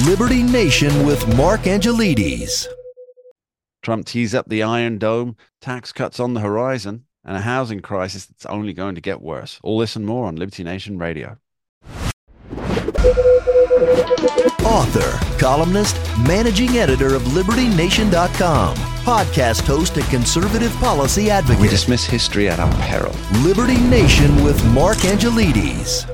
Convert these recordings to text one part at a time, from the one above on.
Liberty Nation with Mark Angelides. Trump tees up the Iron Dome, tax cuts on the horizon, and a housing crisis that's only going to get worse. All this and more on Liberty Nation Radio. Author, columnist, managing editor of LibertyNation.com, podcast host and conservative policy advocate. We dismiss history at our peril. Liberty Nation with Mark Angelides.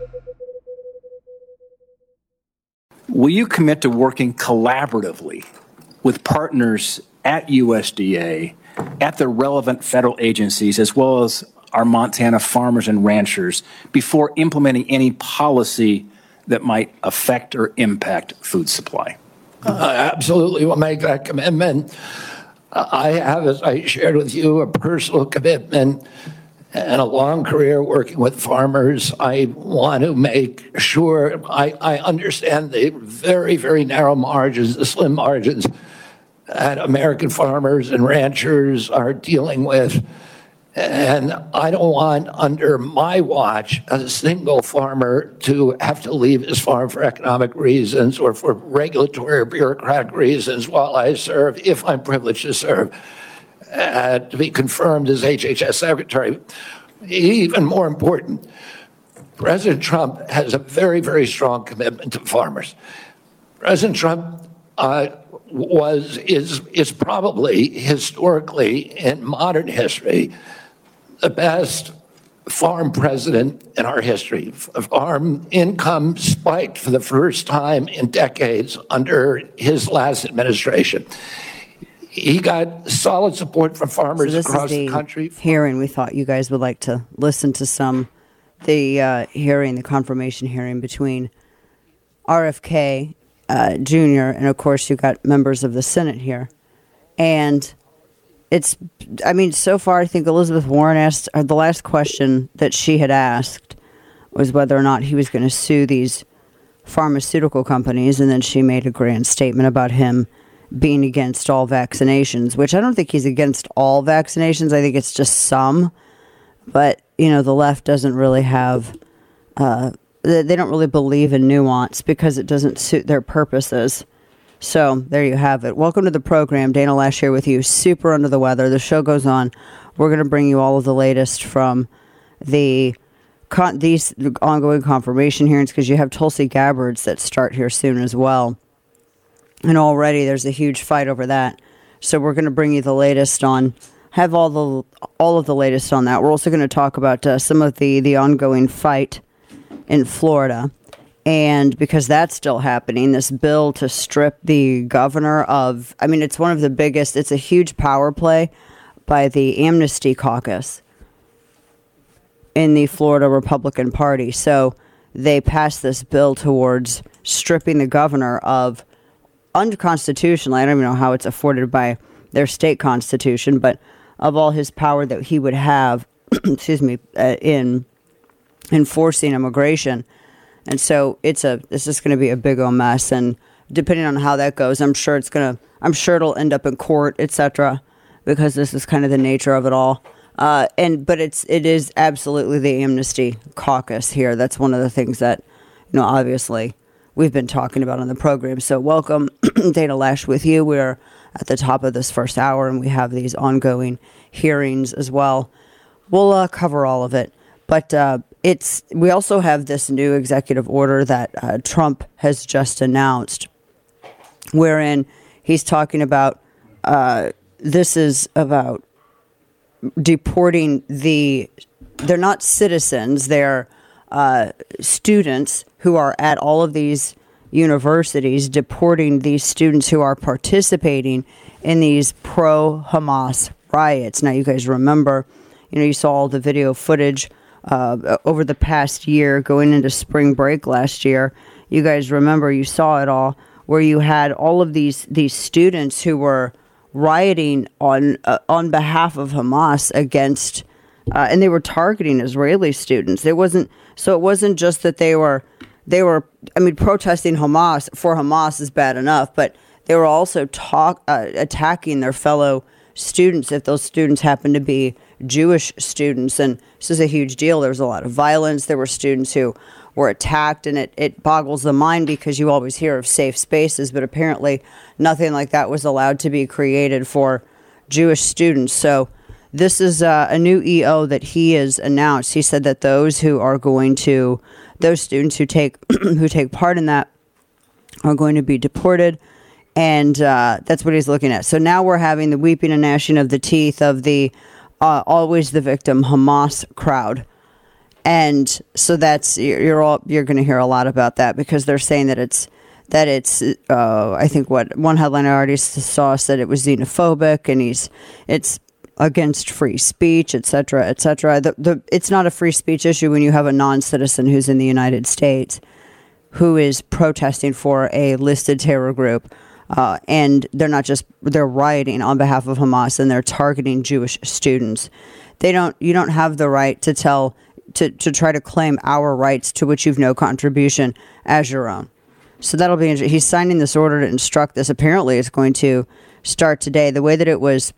Will you commit to working collaboratively with partners at USDA, at the relevant federal agencies, as well as our Montana farmers and ranchers before implementing any policy that might affect or impact food supply? Absolutely will make that commitment. I have, as I shared with you, a personal commitment and a long career working with farmers. I want to make sure I understand the very, very narrow margins, the slim margins that American farmers and ranchers are dealing with. And I don't want, under my watch, a single farmer to have to leave his farm for economic reasons or for regulatory or bureaucratic reasons while I serve, if I'm privileged to serve, to be confirmed as HHS Secretary. Even more important, President Trump has a very, very strong commitment to farmers. President Trump is probably historically, in modern history, the best farm president in our history. Farm income spiked for the first time in decades under his last administration. He got solid support from farmers across the country. Hearing, we thought you guys would like to listen to the confirmation hearing between RFK Jr. and of course you got members of the Senate here. And so far I think Elizabeth Warren asked, the last question that she had asked was whether or not he was going to sue these pharmaceutical companies, and then she made a grand statement about him being against all vaccinations, which I don't think he's against all vaccinations. I think it's just some. But, the left doesn't really have, they don't really believe in nuance because it doesn't suit their purposes. So there you have it. Welcome to the program. Dana Lash here with you. Super under the weather. The show goes on. We're going to bring you all of the latest from these ongoing confirmation hearings, because you have Tulsi Gabbard's that start here soon as well. And already there's a huge fight over that. So we're going to bring you the latest on, have all of the latest on that. We're also going to talk about some of the ongoing fight in Florida. And because that's still happening, this bill to strip the governor of, it's one of the biggest, it's a huge power play by the Amnesty Caucus in the Florida Republican Party. So they passed this bill towards stripping the governor of, unconstitutionally, I don't even know how it's afforded by their state constitution, but of all his power that he would have, in enforcing immigration. And so this is going to be a big old mess. And depending on how that goes, I'm sure it'll end up in court, etc., because this is kind of the nature of it all. But it is absolutely the Amnesty Caucus here. That's one of the things that, obviously we've been talking about on the program. So welcome, Dana Lash with you. We're at the top of this first hour, and we have these ongoing hearings as well. We'll cover all of it. But we also have this new executive order that Trump has just announced, wherein he's talking about, this is about deporting they're not citizens, they're students who are at all of these universities, deporting these students who are participating in these pro-Hamas riots. Now, you guys remember, you saw all the video footage over the past year, going into spring break last year. You guys remember, you saw it all, where you had all of these students who were rioting on behalf of Hamas against, and they were targeting Israeli students. It wasn't just that they were protesting Hamas for Hamas is bad enough, but they were also attacking their fellow students if those students happened to be Jewish students. And this is a huge deal. There was a lot of violence. There were students who were attacked, and it boggles the mind because you always hear of safe spaces, but apparently nothing like that was allowed to be created for Jewish students. So this is a new EO that he has announced. He said that those students who take who take part in that are going to be deported, and that's what he's looking at. So now we're having the weeping and gnashing of the teeth of the always the victim Hamas crowd. And so that's you're going to hear a lot about that, because they're saying that it's I think what one headline I already saw said it was xenophobic, and it's against free speech, etc., etc. It's not a free speech issue when you have a non-citizen who's in the United States who is protesting for a listed terror group, and they're rioting on behalf of Hamas, and they're targeting Jewish students. You don't have the right to try to claim our rights to which you've no contribution as your own. So that'll be interesting. He's signing this order to instruct this. Apparently it's going to start today. The way that it was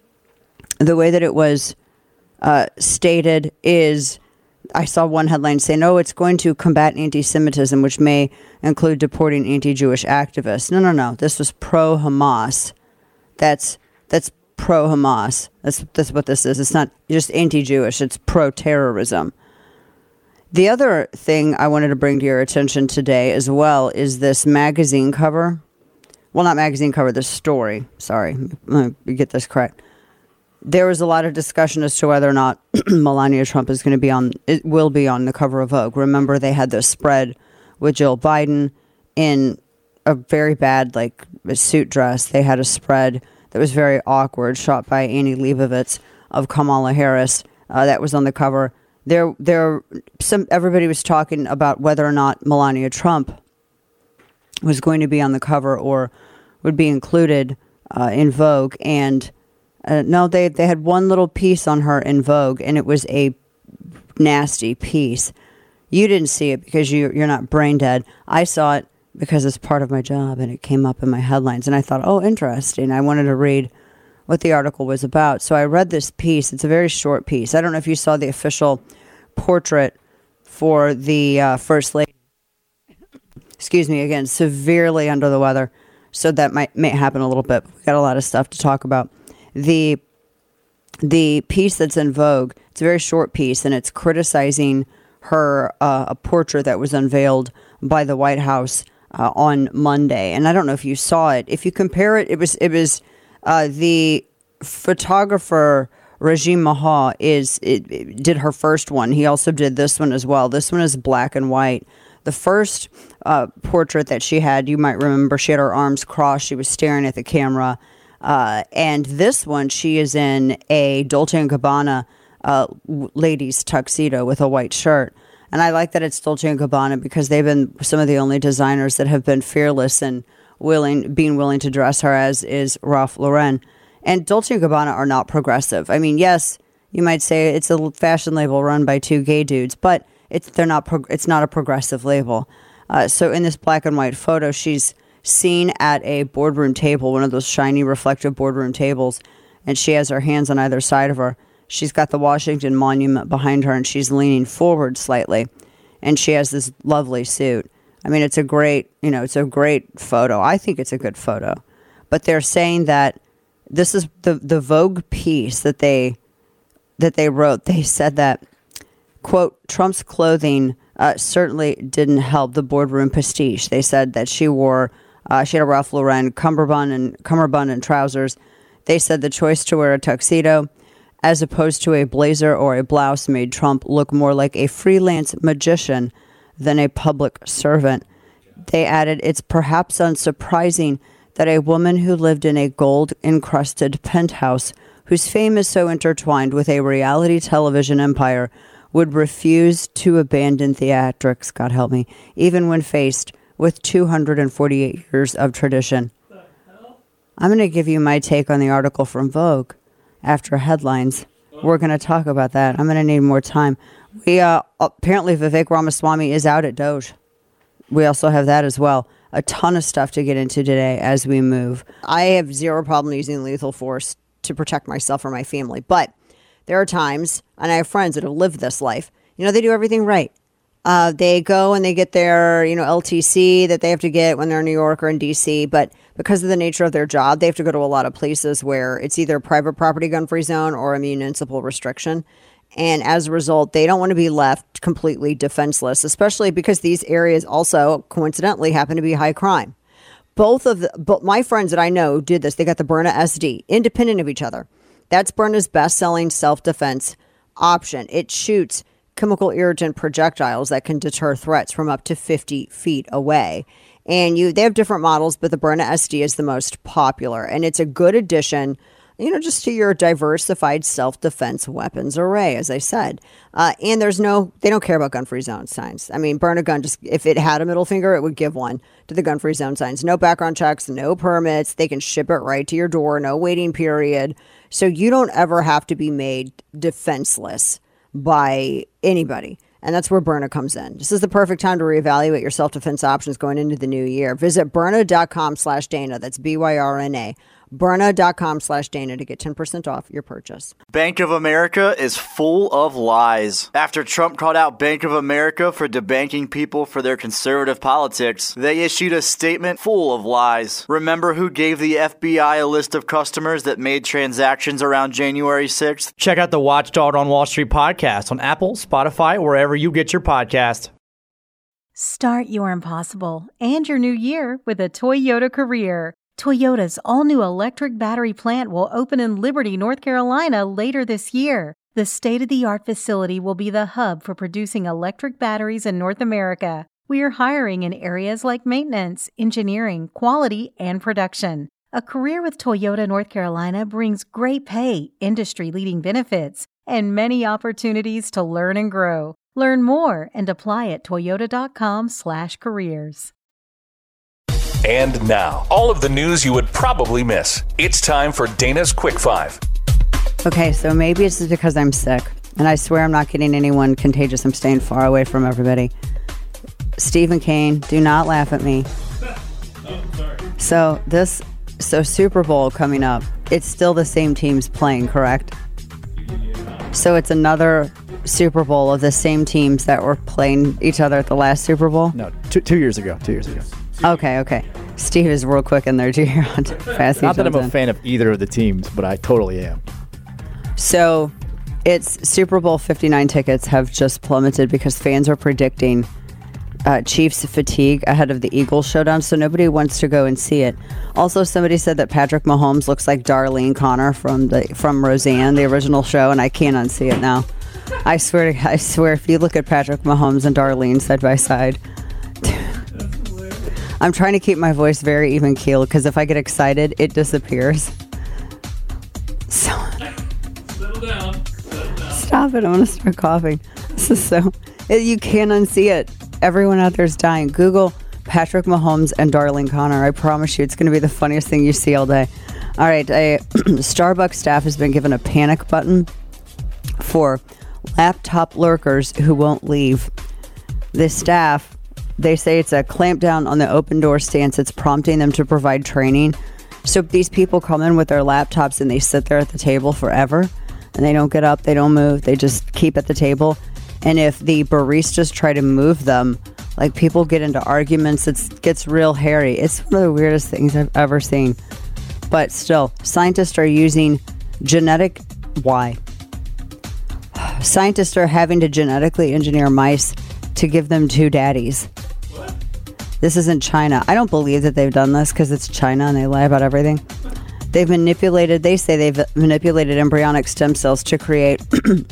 stated is, I saw one headline saying, "Oh, it's going to combat anti-Semitism, which may include deporting anti-Jewish activists." No. This was pro-Hamas. That's pro-Hamas. That's what this is. It's not just anti-Jewish. It's pro-terrorism. The other thing I wanted to bring to your attention today as well is this magazine cover. Well, not magazine cover, the story. Sorry, let me get this correct. There was a lot of discussion as to whether or not Melania Trump will be on the cover of Vogue. Remember, they had this spread with Jill Biden in a very bad, a suit dress. They had a spread that was very awkward, shot by Annie Leibovitz of Kamala Harris. That was on the cover. Everybody was talking about whether or not Melania Trump was going to be on the cover or would be included in Vogue, and no, they had one little piece on her in Vogue, and it was a nasty piece. You didn't see it because you're not brain dead. I saw it because it's part of my job, and it came up in my headlines, and I thought, oh, interesting. I wanted to read what the article was about. So I read this piece. It's a very short piece. I don't know if you saw the official portrait for the First Lady. Excuse me, again, severely under the weather. So that may happen a little bit. We've got a lot of stuff to talk about. The piece that's in Vogue, it's a very short piece, and it's criticizing her, a portrait that was unveiled by the White House on Monday. And I don't know if you saw it. If you compare it, it was the photographer Regime Mahal did her first one. He also did this one as well. This one is black and white. The first portrait that she had, you might remember, she had her arms crossed. She was staring at the camera. And this one, she is in a Dolce & Gabbana ladies tuxedo with a white shirt. And I like that it's Dolce & Gabbana because they've been some of the only designers that have been fearless and being willing to dress her, as is Ralph Lauren. And Dolce & Gabbana are not progressive. I mean, yes, you might say it's a fashion label run by two gay dudes, but it's not a progressive label. So in this black and white photo, she's seen at a boardroom table, one of those shiny reflective boardroom tables, and she has her hands on either side of her. She's got the Washington Monument behind her, and she's leaning forward slightly, and she has this lovely suit. I mean, it's a great photo. I think it's a good photo. But they're saying that this is the Vogue piece that they wrote. They said that, quote, Trump's clothing certainly didn't help the boardroom prestige. They said that she had a Ralph Lauren cummerbund and trousers. They said the choice to wear a tuxedo as opposed to a blazer or a blouse made Trump look more like a freelance magician than a public servant. They added, it's perhaps unsurprising that a woman who lived in a gold-encrusted penthouse, whose fame is so intertwined with a reality television empire, would refuse to abandon theatrics, God help me, even when faced with 248 years of tradition. I'm going to give you my take on the article from Vogue after headlines. We're going to talk about that. I'm going to need more time. We apparently Vivek Ramaswamy is out at Doge. We also have that as well. A ton of stuff to get into today as we move. I have zero problem using lethal force to protect myself or my family, but there are times, and I have friends that have lived this life, they do everything right. They go and they get their, LTC that they have to get when they're in New York or in DC. But because of the nature of their job, they have to go to a lot of places where it's either a private property gun-free zone or a municipal restriction. And as a result, they don't want to be left completely defenseless, especially because these areas also coincidentally happen to be high crime. But my friends that I know did this. They got the Byrna SD, independent of each other. That's Byrna's best-selling self-defense option. It shoots chemical irritant projectiles that can deter threats from up to 50 feet away. And they have different models, but the Byrna SD is the most popular. And it's a good addition, just to your diversified self-defense weapons array, as I said. And they don't care about gun-free zone signs. I mean, Byrna gun, just if it had a middle finger, it would give one to the gun-free zone signs. No background checks, no permits. They can ship it right to your door, no waiting period. So you don't ever have to be made defenseless by anybody. And that's where Byrna comes in. This is the perfect time to reevaluate your self-defense options going into the new year. Visit Byrna.com/Dana. That's BYRNA. Byrna.com/Dana to get 10% off your purchase. Bank of America is full of lies. After Trump called out Bank of America for debanking people for their conservative politics, they issued a statement full of lies. Remember who gave the FBI a list of customers that made transactions around January 6th? Check out the Watchdog on Wall Street podcast on Apple, Spotify, wherever you get your podcast. Start your impossible and your new year with a Toyota career. Toyota's all-new electric battery plant will open in Liberty, North Carolina later this year. The state-of-the-art facility will be the hub for producing electric batteries in North America. We are hiring in areas like maintenance, engineering, quality, and production. A career with Toyota North Carolina brings great pay, industry-leading benefits, and many opportunities to learn and grow. Learn more and apply at toyota.com/careers. And now, all of the news you would probably miss. It's time for Dana's Quick Five. Okay, so maybe it's just because I'm sick. And I swear I'm not getting anyone contagious. I'm staying far away from everybody. Stephen Kane, do not laugh at me. So Super Bowl coming up. It's still the same teams playing, correct? So it's another Super Bowl of the same teams that were playing each other at the last Super Bowl? No, 2 years ago. 2 years ago. Okay. Steve is real quick in there. Do you hear how fast he Not that I'm jumps a in? fan of either of the teams, but I totally am. So it's Super Bowl 59 tickets have just plummeted because fans are predicting Chiefs fatigue ahead of the Eagles showdown, so nobody wants to go and see it. Also, somebody said that Patrick Mahomes looks like Darlene Connor from Roseanne, the original show, and I can't unsee it now. I swear, if you look at Patrick Mahomes and Darlene side by side, I'm trying to keep my voice very even keeled because if I get excited, it disappears. So, Settle down. Stop it! I'm gonna start coughing. This is so you can't unsee it. Everyone out there is dying. Google Patrick Mahomes and Darlene Connor. I promise you, it's going to be the funniest thing you see all day. All right, Starbucks staff has been given a panic button for laptop lurkers who won't leave. The staff, they say it's a clampdown on the open door stance. It's prompting them to provide training. So these people come in with their laptops and they sit there at the table forever and they don't get up, they don't move, they just keep at the table. And if the baristas try to move them, like people get into arguments, it gets real hairy. It's one of the weirdest things I've ever seen. But still, scientists are using why? Scientists are having to genetically engineer mice to give them two daddies. What? This isn't China. I don't believe that they've done this because it's China and they lie about everything. They say they've manipulated embryonic stem cells to create,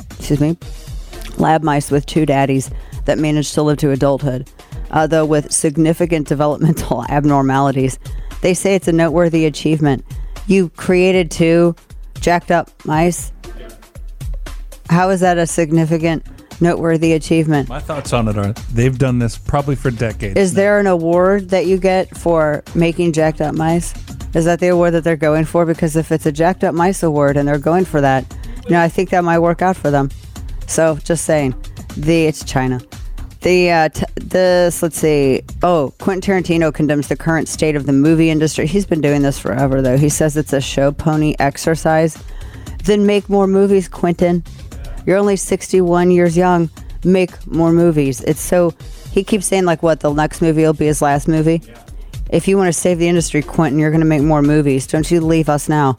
lab mice with two daddies that managed to live to adulthood, though with significant developmental abnormalities. They say it's a noteworthy achievement. You created two jacked up mice. How is that a significant, noteworthy achievement? My thoughts on it are they've done this probably for decades. Is there an award that you get for making jacked up mice? Is that the award that they're going for? Because if it's a jacked up mice award and they're going for that, I think that might work out for them. So just saying, it's China. Let's see. Oh, Quentin Tarantino condemns the current state of the movie industry. He's been doing this forever, though. He says it's a show pony exercise. Then make more movies, Quentin. You're only 61 years young. make more movies. It's so, he keeps saying like what, the next movie will be his last movie? Yeah. If you want to save the industry, Quentin, you're going to make more movies. Don't you leave us now.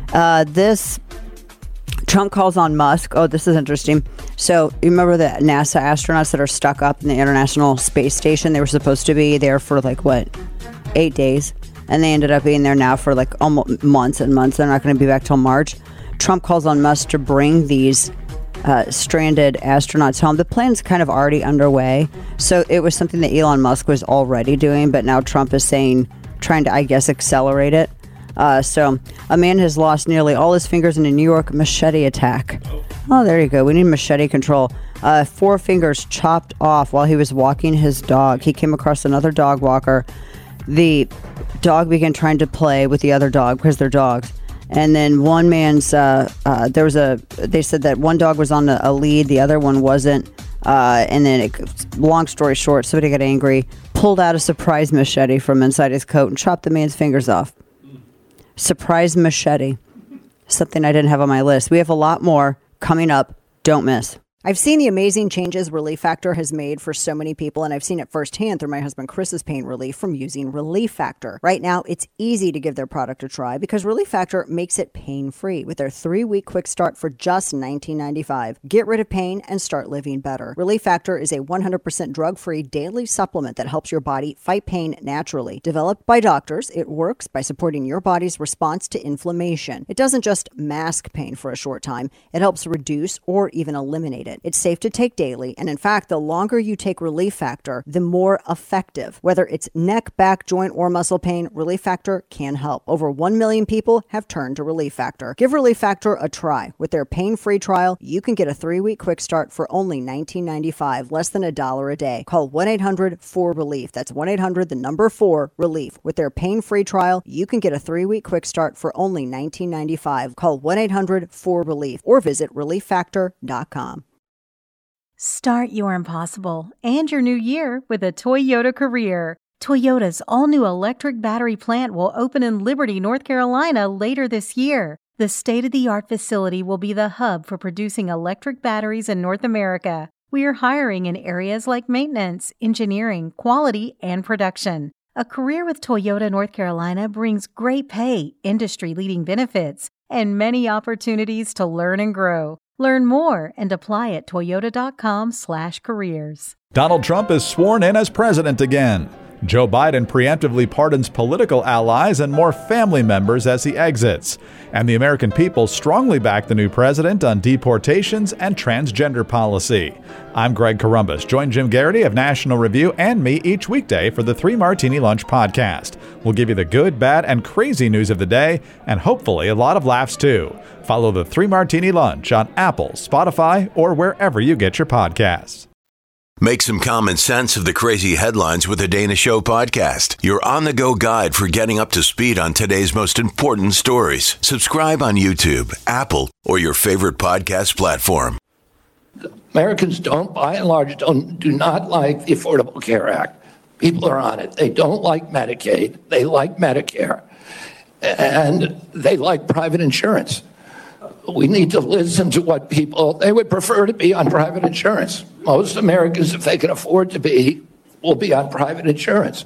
Trump calls on Musk. Oh, this is interesting. So you remember the NASA astronauts that are stuck up in the International Space Station? They were supposed to be there for 8 days. And they ended up being there now for almost months and months. They're not going to be back till March. Trump calls on Musk to bring these stranded astronauts home. The plan's kind of already underway. So it was something that Elon Musk was already doing, but now Trump is trying to, I guess, accelerate it. So a man has lost nearly all his fingers in a New York machete attack. Oh, there you go. We need machete control. 4 fingers chopped off while he was walking his dog. He came across another dog walker. The dog began trying to play with the other dog because they're dogs. And then one man's, they said that one dog was on a lead, the other one wasn't. And then, long story short, somebody got angry, pulled out a surprise machete from inside his coat and chopped the man's fingers off. Surprise machete. Something I didn't have on my list. We have a lot more coming up. Don't miss. I've seen the amazing changes Relief Factor has made for so many people, and I've seen it firsthand through my husband Chris's pain relief from using Relief Factor. Right now, it's easy to give their product a try because Relief Factor makes it pain-free with their 3-week quick start for just $19.95. Get rid of pain and start living better. Relief Factor is a 100% drug-free daily supplement that helps your body fight pain naturally. Developed by doctors, it works by supporting your body's response to inflammation. It doesn't just mask pain for a short time. It helps reduce or even eliminate it. It's safe to take daily, and in fact, the longer you take Relief Factor, the more effective. Whether it's neck, back, joint, or muscle pain, Relief Factor can help. Over 1 million people have turned to Relief Factor. Give Relief Factor a try. With their pain-free trial, you can get a 3-week quick start for only $19.95, less than $1 a day. Call 1-800-4RELIEF. That's 1-800-4RELIEF. With their pain-free trial, you can get a 3-week quick start for only $19.95. Call 1-800-4RELIEF or visit ReliefFactor.com. Start your impossible and your new year with a Toyota career. Toyota's all-new electric battery plant will open in Liberty, North Carolina later this year. The state-of-the-art facility will be the hub for producing electric batteries in North America. We are hiring in areas like maintenance, engineering, quality, and production. A career with Toyota North Carolina brings great pay, industry-leading benefits, and many opportunities to learn and grow. Learn more and apply at toyota.com/careers. Donald Trump is sworn in as president again. Joe Biden preemptively pardons political allies and more family members as he exits. And the American people strongly back the new president on deportations and transgender policy. I'm Greg Corombos. Join Jim Garrity of National Review and me each weekday for the 3 Martini Lunch podcast. We'll give you the good, bad, and crazy news of the day, and hopefully a lot of laughs too. Follow the 3 Martini Lunch on Apple, Spotify, or wherever you get your podcasts. Make some common sense of the crazy headlines with the Dana Show podcast. Your on-the-go guide for getting up to speed on today's most important stories. Subscribe on YouTube, Apple, or your favorite podcast platform. Americans by and large, do not like the Affordable Care Act. People are on it. They don't like Medicaid. They like Medicare. And they like private insurance. We need to listen to what they would prefer to be on private insurance. Most Americans, if they can afford to be, will be on private insurance.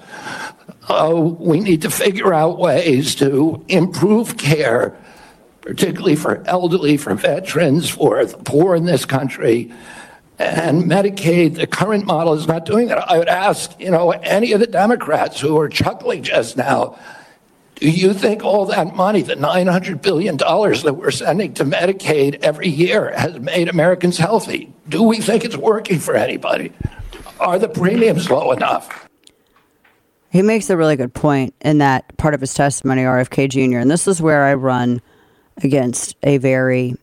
We need to figure out ways to improve care, particularly for elderly, for veterans, for the poor in this country. And Medicaid, the current model is not doing that. I would ask, any of the Democrats who are chuckling just now, do you think all that money, the $900 billion that we're sending to Medicaid every year, has made Americans healthy? Do we think it's working for anybody? Are the premiums low enough? He makes a really good point in that part of his testimony, RFK Jr., and this is where I run against a very...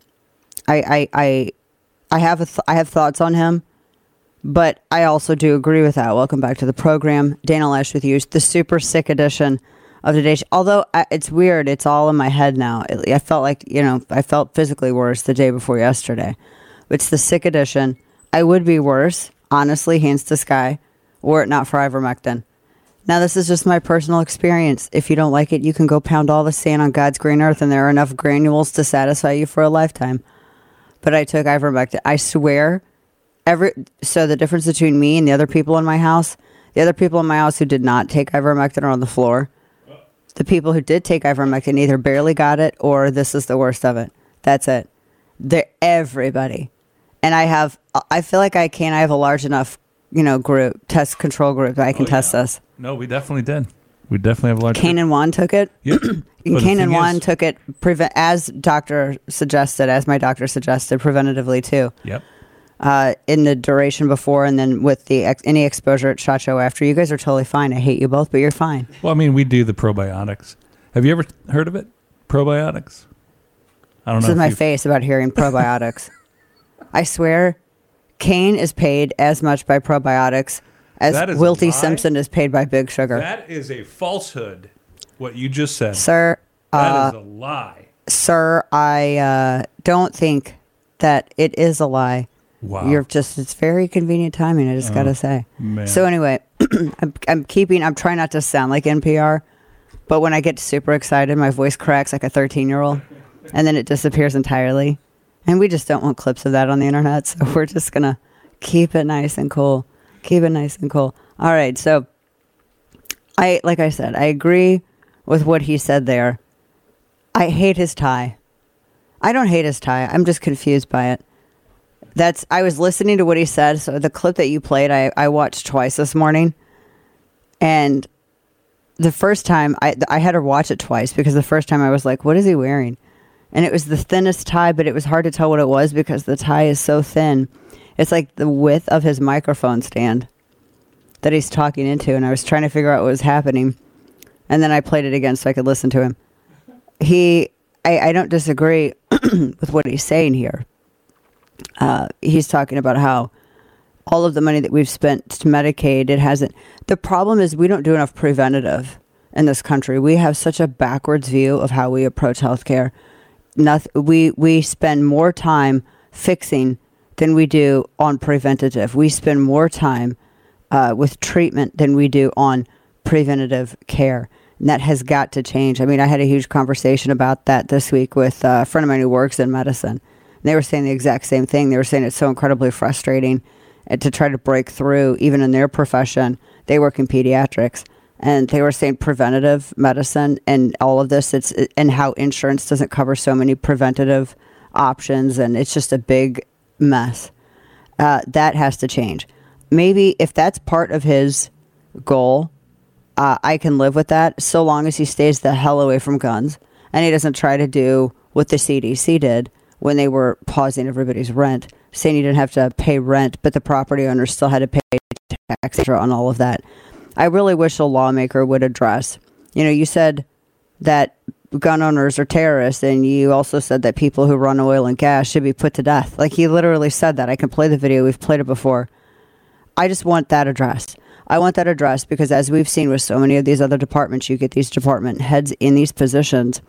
I have thoughts on him, but I also do agree with that. Welcome back to the program. Dana Loesch with you. The super sick edition of today's. Although it's weird, it's all in my head now. I felt like, I felt physically worse the day before yesterday. It's the sick edition. I would be worse, honestly, hands to sky, were it not for ivermectin. Now, this is just my personal experience. If you don't like it, you can go pound all the sand on God's green earth, and there are enough granules to satisfy you for a lifetime. But I took ivermectin. I swear, So the difference between me and the other people in my house who did not take ivermectin are on the floor. The people who did take ivermectin either barely got it or this is the worst of it. That's it. They're everybody. And I feel like I have a large enough, control group that I can test this. No, we definitely did. We definitely have a large. Kane and Juan took it. Yep. And Kane and Juan took it as my doctor suggested, preventatively too. Yep. In the duration before and then with any exposure at SHOT Show after. You guys are totally fine. I hate you both, but you're fine. Well, I mean, we do the probiotics. Have you ever heard of it? Probiotics? I don't know. This is my face about hearing probiotics. I swear, Kane is paid as much by probiotics as Wilty Simpson is paid by Big Sugar. That is a falsehood, what you just said. Sir. That is a lie. Sir, I don't think that it is a lie. Wow. It's very convenient timing, I just got to say. Man. So anyway, I'm trying not to sound like NPR, but when I get super excited, my voice cracks like a 13-year-old, and then it disappears entirely. And we just don't want clips of that on the internet, so we're just going to keep it nice and cool. All right, so like I said, I agree with what he said there. I hate his tie. I don't hate his tie. I'm just confused by it. I was listening to what he said. So the clip that you played, I watched twice this morning. And the first time I had to watch it twice because the first time I was like, what is he wearing? And it was the thinnest tie, but it was hard to tell what it was because the tie is so thin. It's like the width of his microphone stand that he's talking into. And I was trying to figure out what was happening. And then I played it again so I could listen to him. I don't disagree with what he's saying here. He's talking about how all of the money that we've spent to Medicaid, it hasn't. The problem is we don't do enough preventative in this country. We have such a backwards view of how we approach healthcare. We spend more time fixing than we do on preventative. We spend more time with treatment than we do on preventative care. And that has got to change. I mean, I had a huge conversation about that this week with a friend of mine who works in medicine. They were saying the exact same thing. They were saying it's so incredibly frustrating to try to break through, even in their profession. They work in pediatrics. And they were saying preventative medicine and all of this, and how insurance doesn't cover so many preventative options. And it's just a big mess. That has to change. Maybe if that's part of his goal, I can live with that so long as he stays the hell away from guns. And he doesn't try to do what the CDC did when they were pausing everybody's rent, saying you didn't have to pay rent, but the property owners still had to pay tax on all of that. I really wish a lawmaker would address, you said that gun owners are terrorists, and you also said that people who run oil and gas should be put to death. Like, he literally said that. I can play the video. We've played it before. I just want that addressed. I want that addressed because, as we've seen with so many of these other departments, you get these department heads in these positions,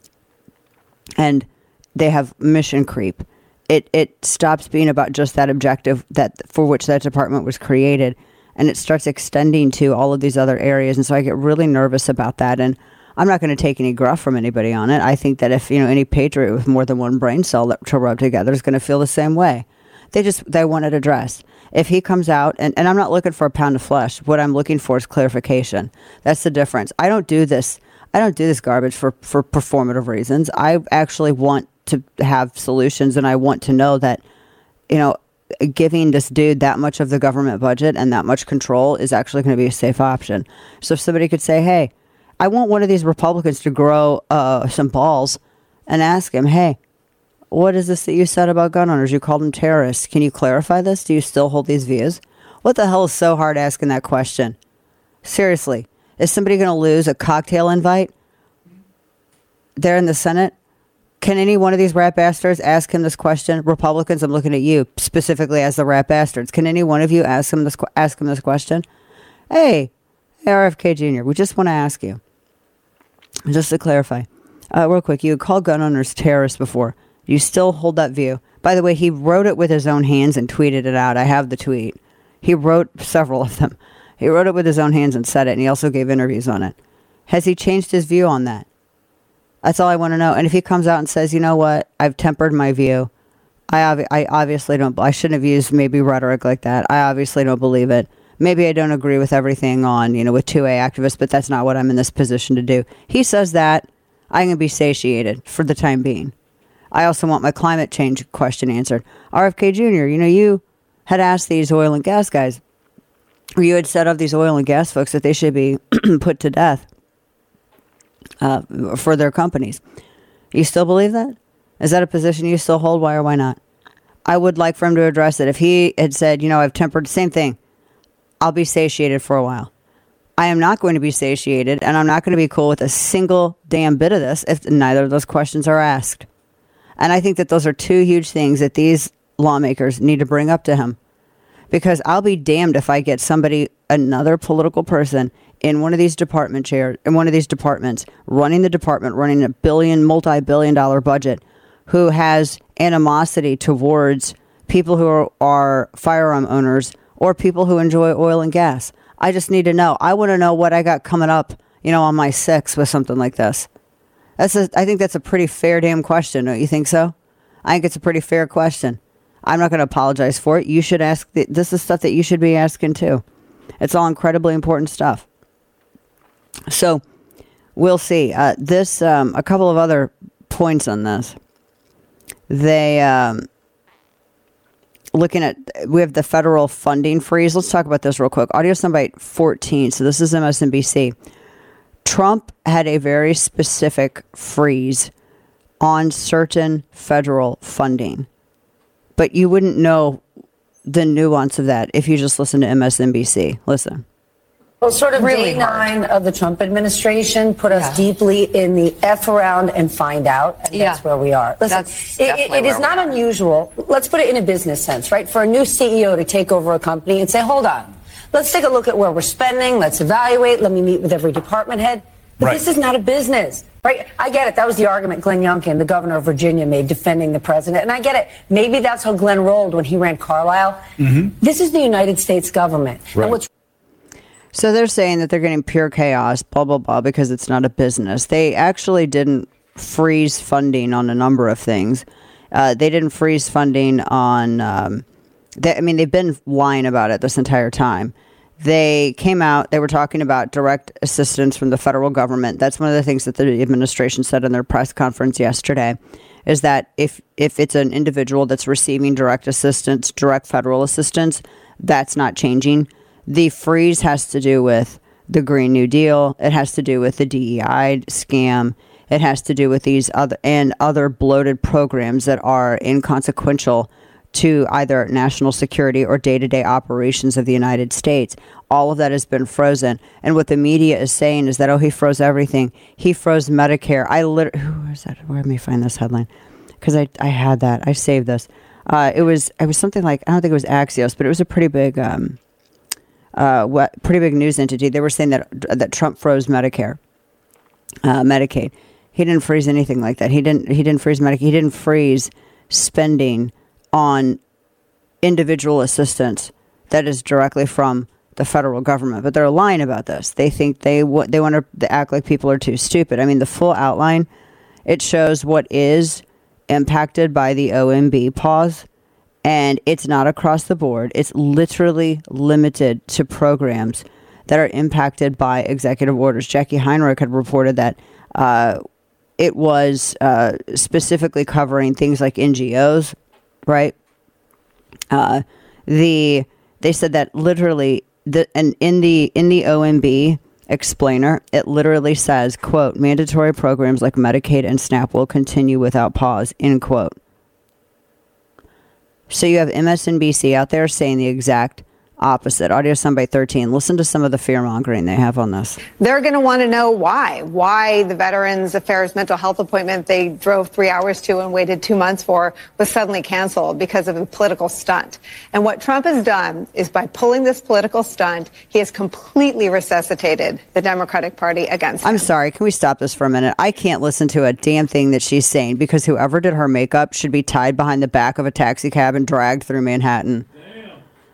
and they have mission creep. It stops being about just that objective that for which that department was created, and it starts extending to all of these other areas. And so I get really nervous about that. And I'm not going to take any gruff from anybody on it. I think that if any patriot with more than one brain cell to rub together is going to feel the same way. They want it addressed. If he comes out, and I'm not looking for a pound of flesh. What I'm looking for is clarification. That's the difference. I don't do this garbage for performative reasons. I actually want to have solutions, and I want to know that, giving this dude that much of the government budget and that much control is actually going to be a safe option. So if somebody could say, hey, I want one of these Republicans to grow some balls and ask him, hey, what is this that you said about gun owners? You called them terrorists. Can you clarify this? Do you still hold these views? What the hell is so hard asking that question? Seriously, is somebody going to lose a cocktail invite there in the Senate? Can any one of these rat bastards ask him this question? Republicans, I'm looking at you specifically as the rat bastards. Can any one of you ask him this question? Hey, RFK Jr., we just want to ask you, just to clarify, real quick, you called gun owners terrorists before. You still hold that view? By the way, he wrote it with his own hands and tweeted it out. I have the tweet. He wrote several of them. He wrote it with his own hands and said it, and he also gave interviews on it. Has he changed his view on that? That's all I want to know. And if he comes out and says, you know what, I've tempered my view, I obviously don't. I shouldn't have used maybe rhetoric like that. I obviously don't believe it. Maybe I don't agree with everything on, with 2A activists, but that's not what I'm in this position to do. He says that. I'm going to be satiated for the time being. I also want my climate change question answered. RFK Jr., you had asked these oil and gas guys, or you had said of these oil and gas folks that they should be put to death for their companies. You still believe that? Is that a position you still hold? Why or why not? I would like for him to address it. If he had said, I've tempered, same thing, I'll be satiated for a while. I am not going to be satiated, and I'm not going to be cool with a single damn bit of this if neither of those questions are asked. And I think that those are two huge things that these lawmakers need to bring up to him. Because I'll be damned if I get another political person in one of these department chairs, in one of these departments, running the department, running a multi-billion-dollar budget, who has animosity towards people who are firearm owners or people who enjoy oil and gas. I just need to know. I want to know what I got coming up, on my 6 with something like this. I think that's a pretty fair damn question. Don't you think so? I think it's a pretty fair question. I'm not going to apologize for it. You should ask. This is stuff that you should be asking too. It's all incredibly important stuff. So we'll see. A couple of other points on this. They we have the federal funding freeze. Let's talk about this real quick. Audio soundbite 14. So this is MSNBC. Trump had a very specific freeze on certain federal funding, but you wouldn't know the nuance of that if you just listen to MSNBC. Listen. Well, sort of really day 9 of the Trump administration put us deeply in the F around and find out. And that's where we are. Listen, it is not unusual. Let's put it in a business sense, right? For a new CEO to take over a company and say, hold on, let's take a look at where we're spending. Let's evaluate. Let me meet with every department head. But this is not a business, right? I get it. That was the argument Glenn Youngkin, the governor of Virginia, made defending the president. And I get it. Maybe that's how Glenn rolled when he ran Carlisle. Mm-hmm. This is the United States government. Right. And so they're saying that they're getting pure chaos, blah, blah, blah, because it's not a business. They actually didn't freeze funding on a number of things. They didn't freeze funding on, they've been lying about it this entire time. They came out, they were talking about direct assistance from the federal government. That's one of the things that the administration said in their press conference yesterday, is that if it's an individual that's receiving direct assistance, direct federal assistance, that's not changing. The freeze has to do with the Green New Deal. It has to do with the DEI scam. It has to do with these other bloated programs that are inconsequential to either national security or day-to-day operations of the United States. All of that has been frozen. And what the media is saying is that, he froze everything. He froze Medicare. Who is that? Where let me find this headline? Because I had that. I saved this. It was something like, I don't think it was Axios, but it was a pretty big pretty big news entity. They were saying that Trump froze Medicaid. He didn't freeze anything like that. He didn't freeze Medicaid. He didn't freeze spending on individual assistance that is directly from the federal government. But they're lying about this. They think they want to act like people are too stupid. I mean, the full outline, it shows what is impacted by the OMB pause. And it's not across the board. It's literally limited to programs that are impacted by executive orders. Jackie Heinrich had reported that it was specifically covering things like NGOs, right? They said that literally, in the OMB explainer, it literally says, quote, mandatory programs like Medicaid and SNAP will continue without pause, end quote. So you have MSNBC out there saying the exact opposite. Audio soundbite 13. Listen to some of the fear-mongering they have on this. They're going to want to know why the Veterans Affairs mental health appointment they drove 3 hours to and waited 2 months for was suddenly canceled because of a political stunt. And what Trump has done is, by pulling this political stunt, he has completely resuscitated the Democratic Party against him. I'm sorry. Can we stop this for a minute? I can't listen to a damn thing that she's saying, because whoever did her makeup should be tied behind the back of a taxi cab and dragged through Manhattan.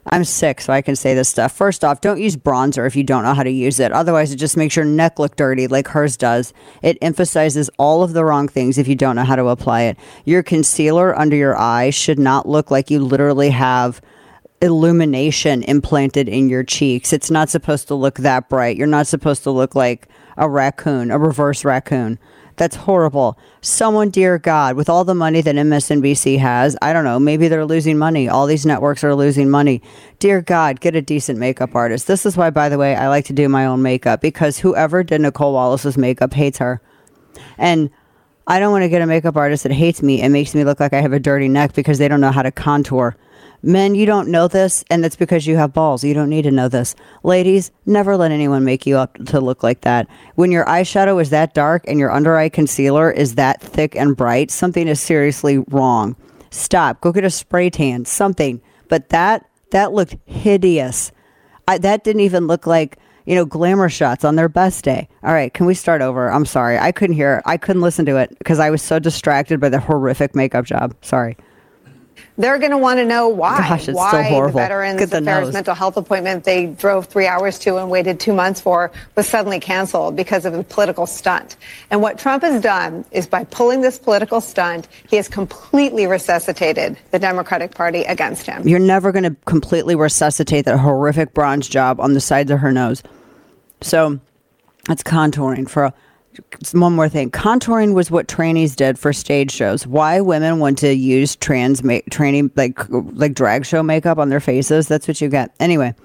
I'm sick, so I can say this stuff. First off, don't use bronzer if you don't know how to use it. Otherwise, it just makes your neck look dirty like hers does. It emphasizes all of the wrong things if you don't know how to apply it. Your concealer under your eye should not look like you literally have illumination implanted in your cheeks. It's not supposed to look that bright. You're not supposed to look like a raccoon, a reverse raccoon. That's horrible. Someone, dear God, with all the money that MSNBC has, I don't know, maybe they're losing money. All these networks are losing money. Dear God, get a decent makeup artist. This is why, by the way, I like to do my own makeup, because whoever did Nicole Wallace's makeup hates her. And I don't want to get a makeup artist that hates me and makes me look like I have a dirty neck because they don't know how to contour. Men, you don't know this, and that's because you have balls. You don't need to know this. Ladies, never let anyone make you up to look like that. When your eyeshadow is that dark and your under eye concealer is that thick and bright, something is seriously wrong. Stop. Go get a spray tan, something. But that looked hideous. That didn't even look like, glamour shots on their best day. All right, can we start over? I'm sorry. I couldn't hear. I couldn't listen to it because I was so distracted by the horrific makeup job. Sorry. They're going to want to know why. Gosh, it's why so horrible. The Veterans Affairs mental health appointment they drove 3 hours to and waited 2 months for was suddenly canceled because of a political stunt. And what Trump has done is by pulling this political stunt, he has completely resuscitated the Democratic Party against him. You're never going to completely resuscitate that horrific bronze job on the sides of her nose. So that's contouring for one more thing. Contouring was what trainees did for stage shows. Why women want to use training like drag show makeup on their faces? That's what you get. Anyway,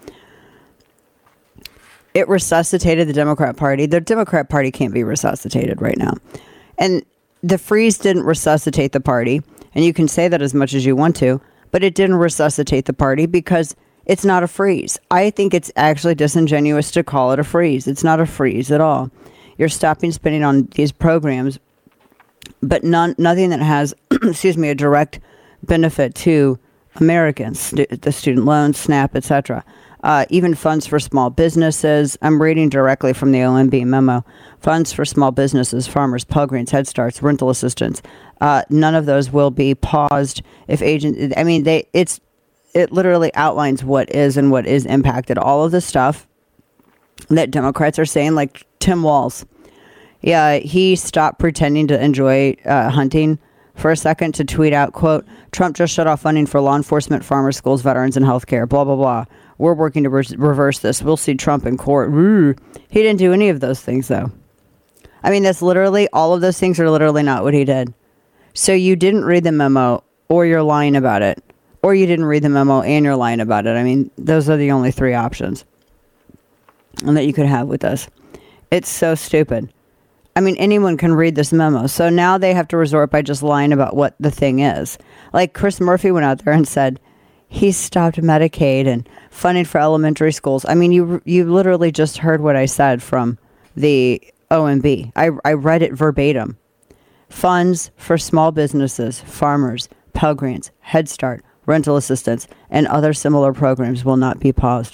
it resuscitated the Democrat Party. The Democrat Party can't be resuscitated right now. And the freeze didn't resuscitate the party. And you can say that as much as you want to, but it didn't resuscitate the party because it's not a freeze. I think it's actually disingenuous to call it a freeze. It's not a freeze at all. You're stopping spending on these programs, but nothing that has, a direct benefit to Americans, the student loans, SNAP, etc. Even funds for small businesses. I'm reading directly from the OMB memo. Funds for small businesses, farmers, Pell Grants, Head Starts, rental assistance. None of those will be paused if agents. I mean, it literally outlines what is and what is impacted. All of the stuff that Democrats are saying, like Tim Walz. Yeah, he stopped pretending to enjoy hunting for a second to tweet out, quote, Trump just shut off funding for law enforcement, farmers, schools, veterans, and healthcare, blah, blah, blah. We're working to reverse this. We'll see Trump in court. He didn't do any of those things, though. I mean, that's literally, all of those things are literally not what he did. So you didn't read the memo, or you're lying about it. Or you didn't read the memo and you're lying about it. I mean, those are the only three options and that you could have with this. It's so stupid. I mean, anyone can read this memo. So now they have to resort by just lying about what the thing is. Like Chris Murphy went out there and said he stopped Medicaid and funding for elementary schools. I mean, you literally just heard what I said from the OMB. I read it verbatim. Funds for small businesses, farmers, Pell Grants, Head Start, rental assistance, and other similar programs will not be paused.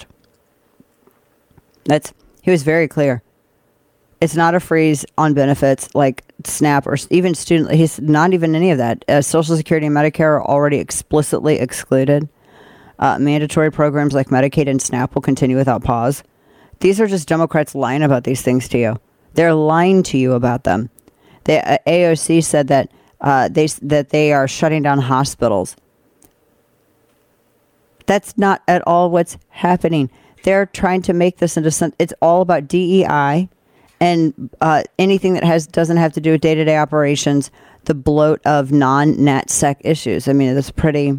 He was very clear. It's not a freeze on benefits like SNAP or even student. He's not even any of that. Social Security and Medicare are already explicitly excluded. Mandatory programs like Medicaid and SNAP will continue without pause. These are just Democrats lying about these things to you. They're lying to you about them. The AOC said that they are shutting down hospitals. That's not at all what's happening. They're trying to make this into something. It's all about DEI and anything that doesn't have to do with day-to-day operations, the bloat of non-NatSec issues. I mean, it's pretty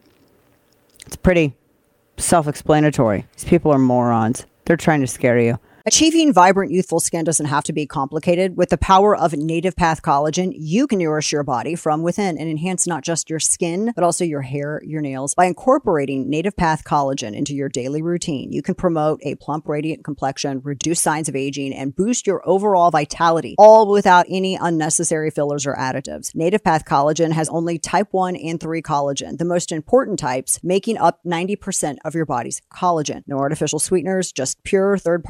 self-explanatory. These people are morons. They're trying to scare you. Achieving vibrant, youthful skin doesn't have to be complicated. With the power of Native Path Collagen, you can nourish your body from within and enhance not just your skin, but also your hair, your nails. By incorporating Native Path Collagen into your daily routine, you can promote a plump, radiant complexion, reduce signs of aging, and boost your overall vitality, all without any unnecessary fillers or additives. Native Path Collagen has only type 1 and 3 collagen, the most important types, making up 90% of your body's collagen. No artificial sweeteners, just pure third-party tested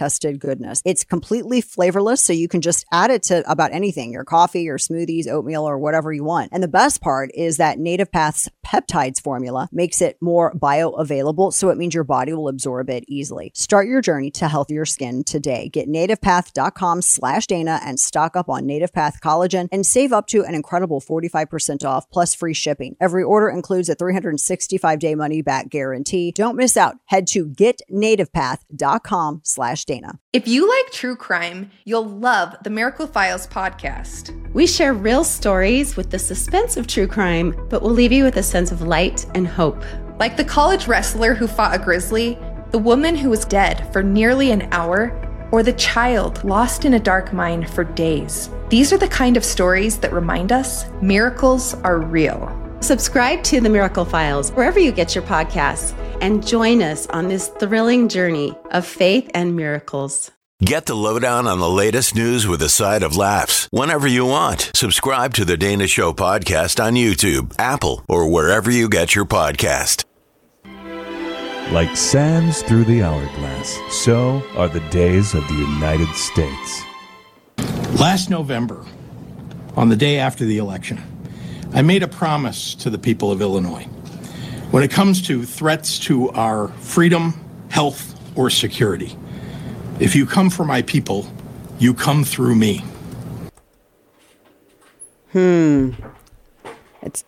tested goodness. It's completely flavorless, so you can just add it to about anything, your coffee, your smoothies, oatmeal, or whatever you want. And the best part is that Native Path's peptides formula makes it more bioavailable, so it means your body will absorb it easily. Start your journey to healthier skin today. Get nativepath.com/Dana and stock up on Native Path collagen and save up to an incredible 45% off plus free shipping. Every order includes a 365-day money-back guarantee. Don't miss out. Head to getnativepath.com/Dana. If you like true crime, you'll love the Miracle Files podcast. We share real stories with the suspense of true crime, but we'll leave you with a sense of light and hope. Like the college wrestler who fought a grizzly, the woman who was dead for nearly an hour, or the child lost in a dark mine for days. These are the kind of stories that remind us miracles are real. Subscribe to The Miracle Files wherever you get your podcasts and join us on this thrilling journey of faith and miracles. Get the lowdown on the latest news with a side of laughs whenever you want. Subscribe to the Dana Show podcast on YouTube, Apple, or wherever you get your podcast. Like sands through the hourglass, so are the days of the United States. Last November, on the day after the election, I made a promise to the people of Illinois. When it comes to threats to our freedom, health, or security, if you come for my people, you come through me. It's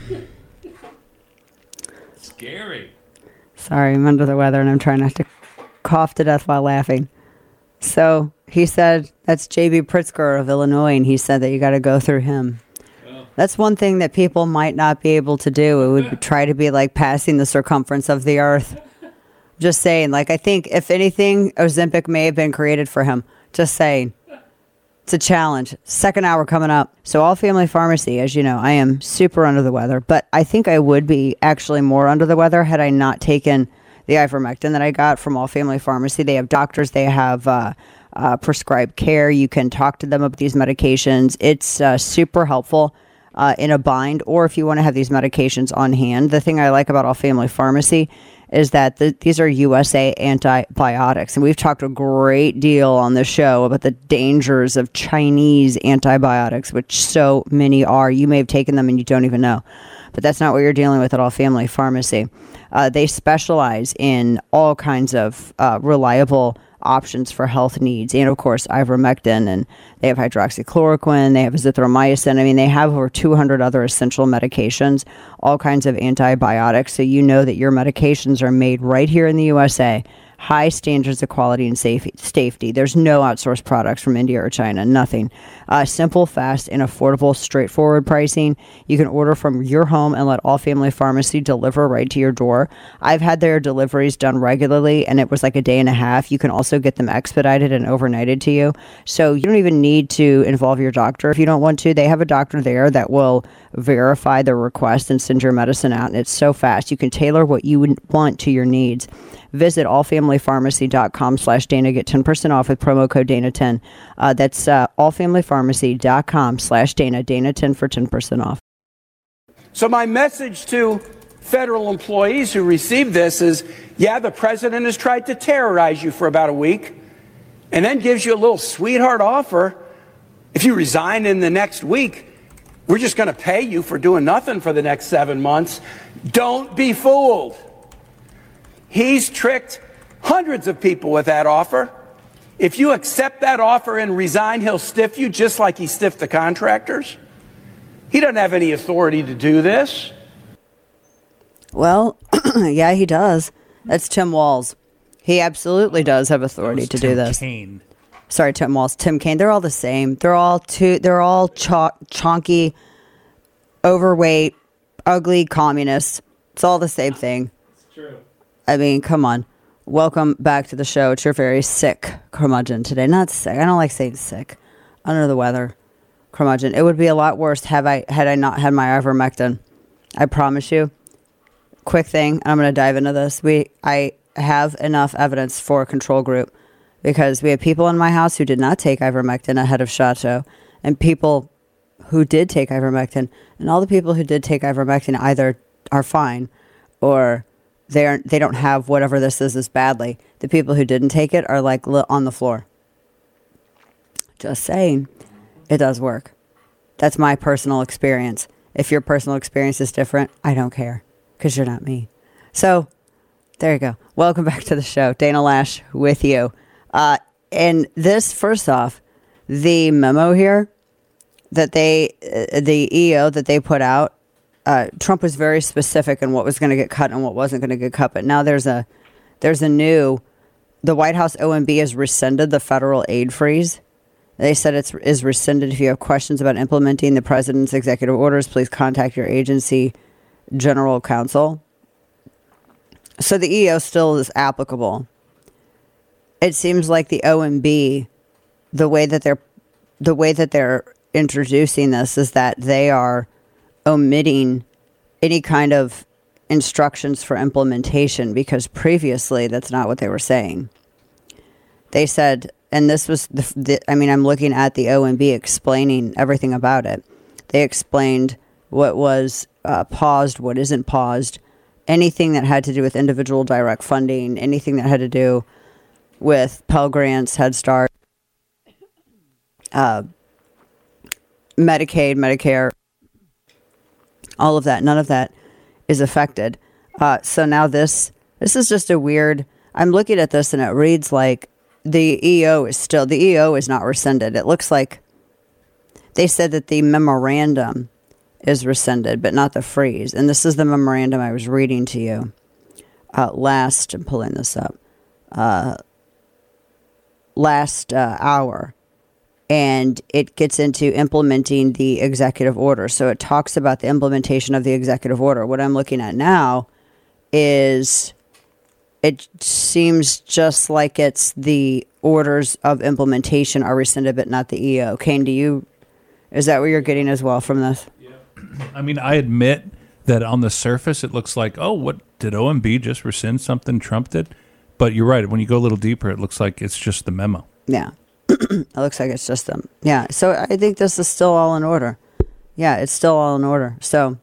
scary. Sorry, I'm under the weather and I'm trying not to cough to death while laughing. So he said, that's J.B. Pritzker of Illinois, and he said that you got to go through him. That's one thing that people might not be able to do. It would try to be like passing the circumference of the earth. Just saying, like, I think if anything, Ozempic may have been created for him. Just saying. It's a challenge. Second hour coming up. So All Family Pharmacy, as you know, I am super under the weather, but I think I would be actually more under the weather had I not taken the ivermectin that I got from All Family Pharmacy. They have doctors. They have prescribed care. You can talk to them about these medications. It's super helpful. In a bind, or if you want to have these medications on hand. The thing I like about All Family Pharmacy is that these are USA antibiotics. And we've talked a great deal on this show about the dangers of Chinese antibiotics, which so many are. You may have taken them and you don't even know. But that's not what you're dealing with at All Family Pharmacy. They specialize in all kinds of reliable options for health needs, and of course ivermectin, and they have hydroxychloroquine, they have azithromycin. I mean, they have over 200 other essential medications, all kinds of antibiotics, so you know that your medications are made right here in the USA. High standards of quality and safety. There's no outsourced products from India or China, nothing. Simple, fast, and affordable, straightforward pricing. You can order from your home and let All Family Pharmacy deliver right to your door. I've had their deliveries done regularly, and it was like a day and a half. You can also get them expedited and overnighted to you. So you don't even need to involve your doctor if you don't want to. They have a doctor there that will verify the request and send your medicine out, and it's so fast. You can tailor what you would want to your needs. Visit allfamilypharmacy.com/Dana. Get 10% off with promo code Dana10. That's allfamilypharmacy.com/Dana. Dana10 for 10% off. So my message to federal employees who receive this is, yeah, the president has tried to terrorize you for about a week and then gives you a little sweetheart offer. If you resign in the next week, we're just going to pay you for doing nothing for the next 7 months. Don't be fooled. He's tricked hundreds of people with that offer. If you accept that offer and resign, he'll stiff you just like he stiffed the contractors. He doesn't have any authority to do this. Well, yeah, he does. That's Tim Walz. He absolutely does have authority to do this. Kaine. Sorry, Tim Walz. Tim Kaine. They're all the same. They're all chonky, overweight, ugly communists. It's all the same thing. It's true. I mean, come on. Welcome back to the show. It's your very sick curmudgeon today. Not sick. I don't like saying sick. Under the weather curmudgeon. It would be a lot worse had I not had my ivermectin. I promise you. Quick thing. I'm going to dive into this. I have enough evidence for a control group because we have people in my house who did not take ivermectin ahead of SHOT Show, and people who did take ivermectin, and all the people who did take ivermectin either are fine or they don't have whatever this is badly. The people who didn't take it are like on the floor. Just saying, it does work. That's my personal experience. If your personal experience is different, I don't care because you're not me. So there you go. Welcome back to the show. Dana Loesch with you. And this, first off, the memo here that the EO that they put out, Trump was very specific in what was going to get cut and what wasn't going to get cut. But now there's a new, the White House OMB has rescinded the federal aid freeze. They said it is rescinded. If you have questions about implementing the president's executive orders, please contact your agency general counsel. So the EO still is applicable. It seems like the OMB, the way that they're introducing this is that they are omitting any kind of instructions for implementation, because previously that's not what they were saying. They said, and this was I'm looking at the OMB explaining everything about it. They explained what was paused, what isn't paused, anything that had to do with individual direct funding, anything that had to do with Pell Grants, Head Start, Medicaid, Medicare, all of that. None of that is affected. So now this is just a weird, I'm looking at this and it reads like the EO is not rescinded. It looks like they said that the memorandum is rescinded, but not the freeze. And this is the memorandum I was reading to you I'm pulling this up, last hour. And it gets into implementing the executive order. So it talks about the implementation of the executive order. What I'm looking at now is it seems just like it's the orders of implementation are rescinded, but not the EO. Kane, is that what you're getting as well from this? Yeah. I mean, I admit that on the surface, it looks like, oh, what did OMB just rescind something Trump did? But you're right. When you go a little deeper, it looks like it's just the memo. Yeah. It looks like it's just them. Yeah. So I think this is still all in order. Yeah, it's still all in order. So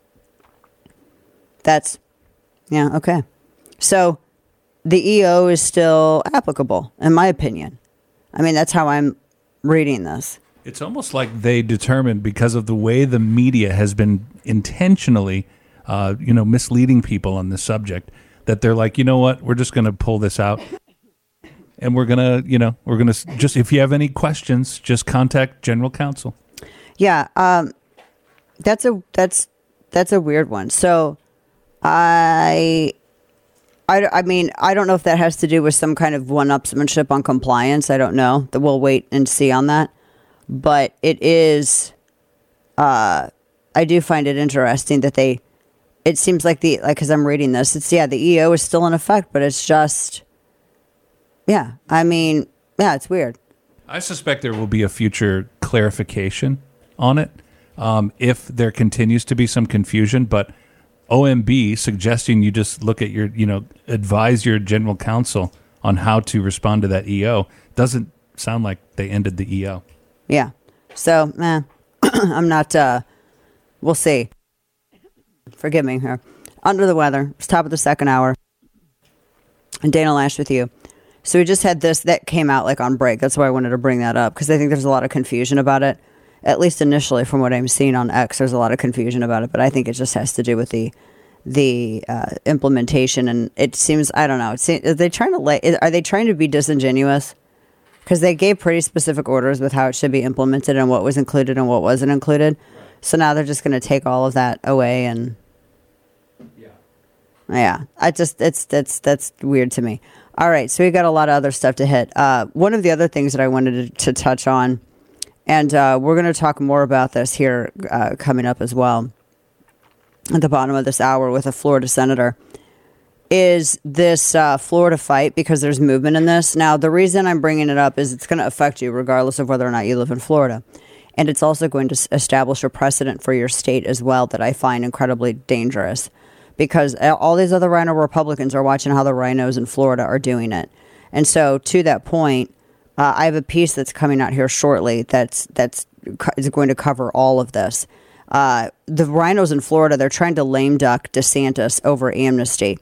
that's, yeah, okay. So the EO is still applicable, in my opinion. I mean, that's how I'm reading this. It's almost like they determined, because of the way the media has been intentionally, misleading people on this subject, that they're like, you know what, we're just going to pull this out. And we're going to just, if you have any questions, just contact general counsel. Yeah. That's a weird one. So I mean, I don't know if that has to do with some kind of one-upsmanship on compliance. I don't know. We'll wait and see on that. But it is, I do find it interesting that it seems like because I'm reading this, the EO is still in effect, but it's just, yeah, I mean, yeah, it's weird. I suspect there will be a future clarification on it if there continues to be some confusion, but OMB suggesting you just look at your, advise your general counsel on how to respond to that EO doesn't sound like they ended the EO. Yeah. So, I'm not, we'll see. Forgive me here. Under the weather. It's top of the second hour. And Dana Loesch with you. So we just had this that came out like on break. That's why I wanted to bring that up, because I think there's a lot of confusion about it. At least initially, from what I'm seeing on X, there's a lot of confusion about it. But I think it just has to do with the implementation. And it seems, I don't know. Are they trying to be disingenuous? Because they gave pretty specific orders with how it should be implemented and what was included and what wasn't included. So now they're just going to take all of that away, and yeah, that's weird to me. All right, so we got a lot of other stuff to hit. One of the other things that I wanted to touch on, and we're going to talk more about this here coming up as well at the bottom of this hour with a Florida senator, is this Florida fight, because there's movement in this. Now, the reason I'm bringing it up is it's going to affect you regardless of whether or not you live in Florida. And it's also going to establish a precedent for your state as well that I find incredibly dangerous, because all these other rhino Republicans are watching how the rhinos in Florida are doing it. And so to that point, I have a piece that's coming out here shortly that's is going to cover all of this. The rhinos in Florida, they're trying to lame duck DeSantis over amnesty.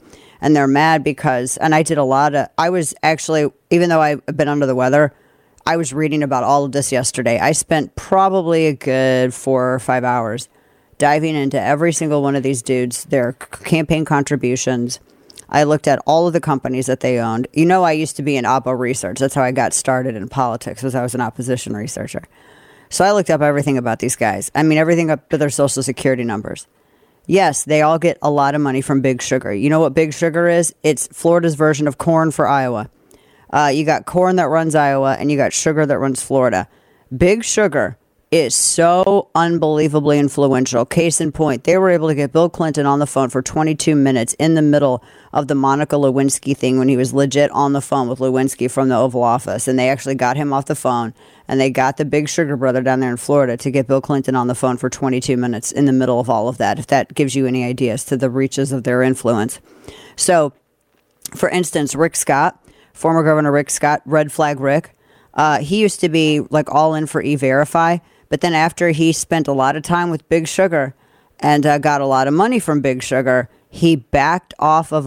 And they're mad because, and I was actually, even though I've been under the weather, I was reading about all of this yesterday. I spent probably a good 4 or 5 hours diving into every single one of these dudes, their campaign contributions. I looked at all of the companies that they owned. You know, I used to be in Oppo research. That's how I got started in politics, was I was an opposition researcher. So I looked up everything about these guys. I mean, everything up to their social security numbers. Yes, they all get a lot of money from Big Sugar. You know what Big Sugar is? It's Florida's version of corn for Iowa. You got corn that runs Iowa, and you got sugar that runs Florida. Big Sugar is so unbelievably influential. Case in point, they were able to get Bill Clinton on the phone for 22 minutes in the middle of the Monica Lewinsky thing when he was legit on the phone with Lewinsky from the Oval Office. And they actually got him off the phone, and they got the Big Sugar brother down there in Florida to get Bill Clinton on the phone for 22 minutes in the middle of all of that, if that gives you any ideas to the reaches of their influence. So, for instance, Rick Scott, former Governor Rick Scott, Red Flag Rick, he used to be like all in for E-Verify. But then after he spent a lot of time with Big Sugar and got a lot of money from Big Sugar, he backed off of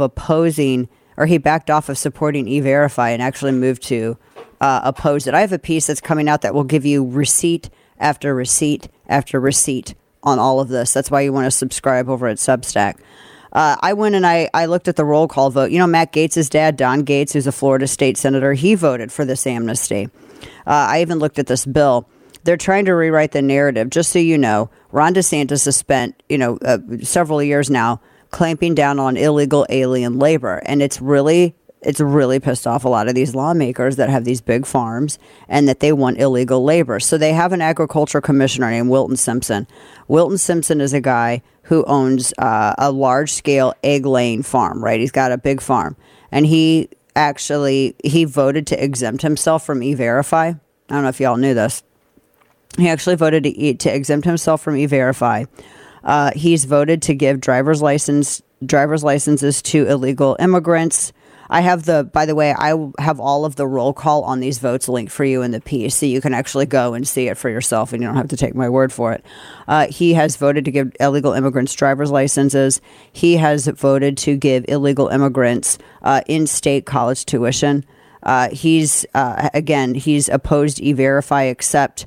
supporting E-Verify and actually moved to oppose it. I have a piece that's coming out that will give you receipt after receipt after receipt on all of this. That's why you want to subscribe over at Substack. I went and I looked at the roll call vote. You know, Matt Gaetz' dad, Don Gaetz, who's a Florida state senator, he voted for this amnesty. I even looked at this bill. They're trying to rewrite the narrative. Just so you know, Ron DeSantis has spent, several years now clamping down on illegal alien labor. And it's really pissed off a lot of these lawmakers that have these big farms and that they want illegal labor. So they have an agriculture commissioner named Wilton Simpson. Wilton Simpson is a guy who owns a large-scale egg-laying farm, right? He's got a big farm. And he voted to exempt himself from E-Verify. I don't know if y'all knew this. He actually voted to exempt himself from E-Verify. He's voted to give driver's licenses to illegal immigrants. I have I have all of the roll call on these votes linked for you in the piece, so you can actually go and see it for yourself, and you don't have to take my word for it. He has voted to give illegal immigrants driver's licenses. He has voted to give illegal immigrants in-state college tuition. He's opposed E-Verify, except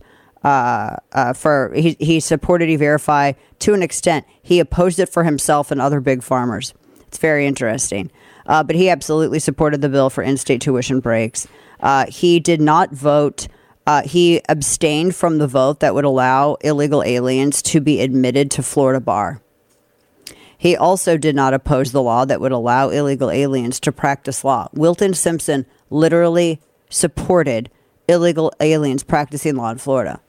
he supported E-Verify to an extent. He opposed it for himself and other big farmers. It's very interesting. But he absolutely supported the bill for in-state tuition breaks. He did not vote. He abstained from the vote that would allow illegal aliens to be admitted to Florida bar. He also did not oppose the law that would allow illegal aliens to practice law. Wilton Simpson literally supported illegal aliens practicing law in Florida.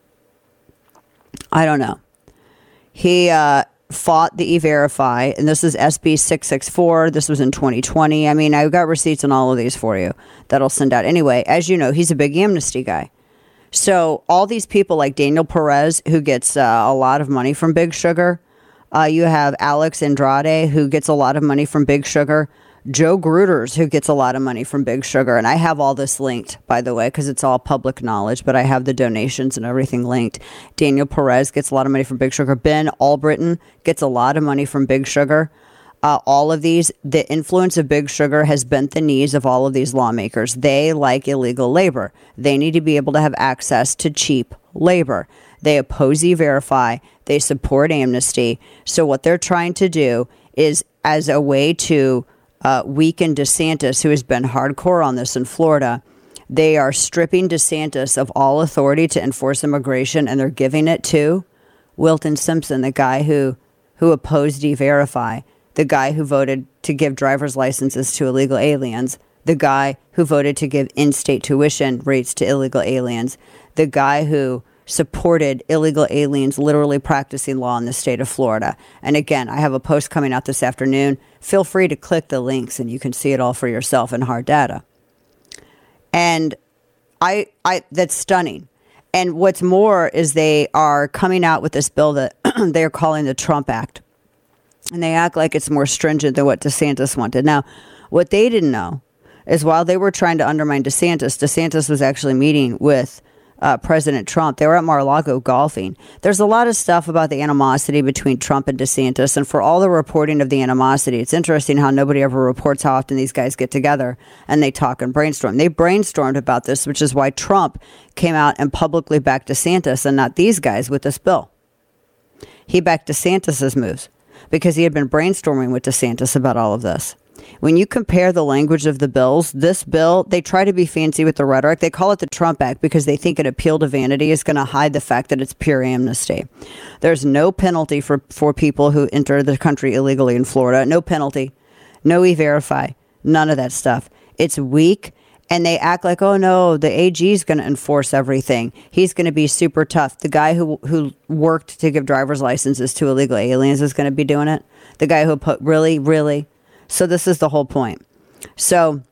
I don't know. He fought the E-Verify, and this is SB 664. This was in 2020. I mean, I've got receipts on all of these for you that I'll send out. Anyway, as you know, he's a big amnesty guy. So all these people like Daniel Perez, who gets a lot of money from Big Sugar. You have Alex Andrade, who gets a lot of money from Big Sugar. Joe Gruters, who gets a lot of money from Big Sugar. And I have all this linked, by the way, because it's all public knowledge, but I have the donations and everything linked. Daniel Perez gets a lot of money from Big Sugar. Ben Albritton gets a lot of money from Big Sugar. All of these, the influence of Big Sugar has bent the knees of all of these lawmakers. They like illegal labor. They need to be able to have access to cheap labor. They oppose E-Verify. They support amnesty. So what they're trying to do is, as a way to weaken DeSantis, who has been hardcore on this in Florida, they are stripping DeSantis of all authority to enforce immigration, and they're giving it to Wilton Simpson, the guy who opposed E-Verify, the guy who voted to give driver's licenses to illegal aliens, the guy who voted to give in-state tuition rates to illegal aliens, the guy who supported illegal aliens literally practicing law in the state of Florida. And again, I have a post coming out this afternoon. Feel free to click the links and you can see it all for yourself in hard data. And I that's stunning. And what's more is they are coming out with this bill that they're calling the Trump Act. And they act like it's more stringent than what DeSantis wanted. Now, what they didn't know is while they were trying to undermine DeSantis, DeSantis was actually meeting with President Trump. They were at Mar-a-Lago golfing. There's a lot of stuff about the animosity between Trump and DeSantis, and for all the reporting of the animosity, it's interesting how nobody ever reports how often these guys get together and they talk and brainstorm. They brainstormed about this, which is why Trump came out and publicly backed DeSantis and not these guys with this bill. He backed DeSantis's moves because he had been brainstorming with DeSantis about all of this. When you compare the language of the bills, this bill, they try to be fancy with the rhetoric. They call it the Trump Act because they think an appeal to vanity is going to hide the fact that it's pure amnesty. There's no penalty for people who enter the country illegally in Florida. No penalty, no E-Verify, none of that stuff. It's weak, and they act like, oh no, the AG is going to enforce everything. He's going to be super tough. The guy who worked to give driver's licenses to illegal aliens is going to be doing it. The guy who put really. So this is the whole point. So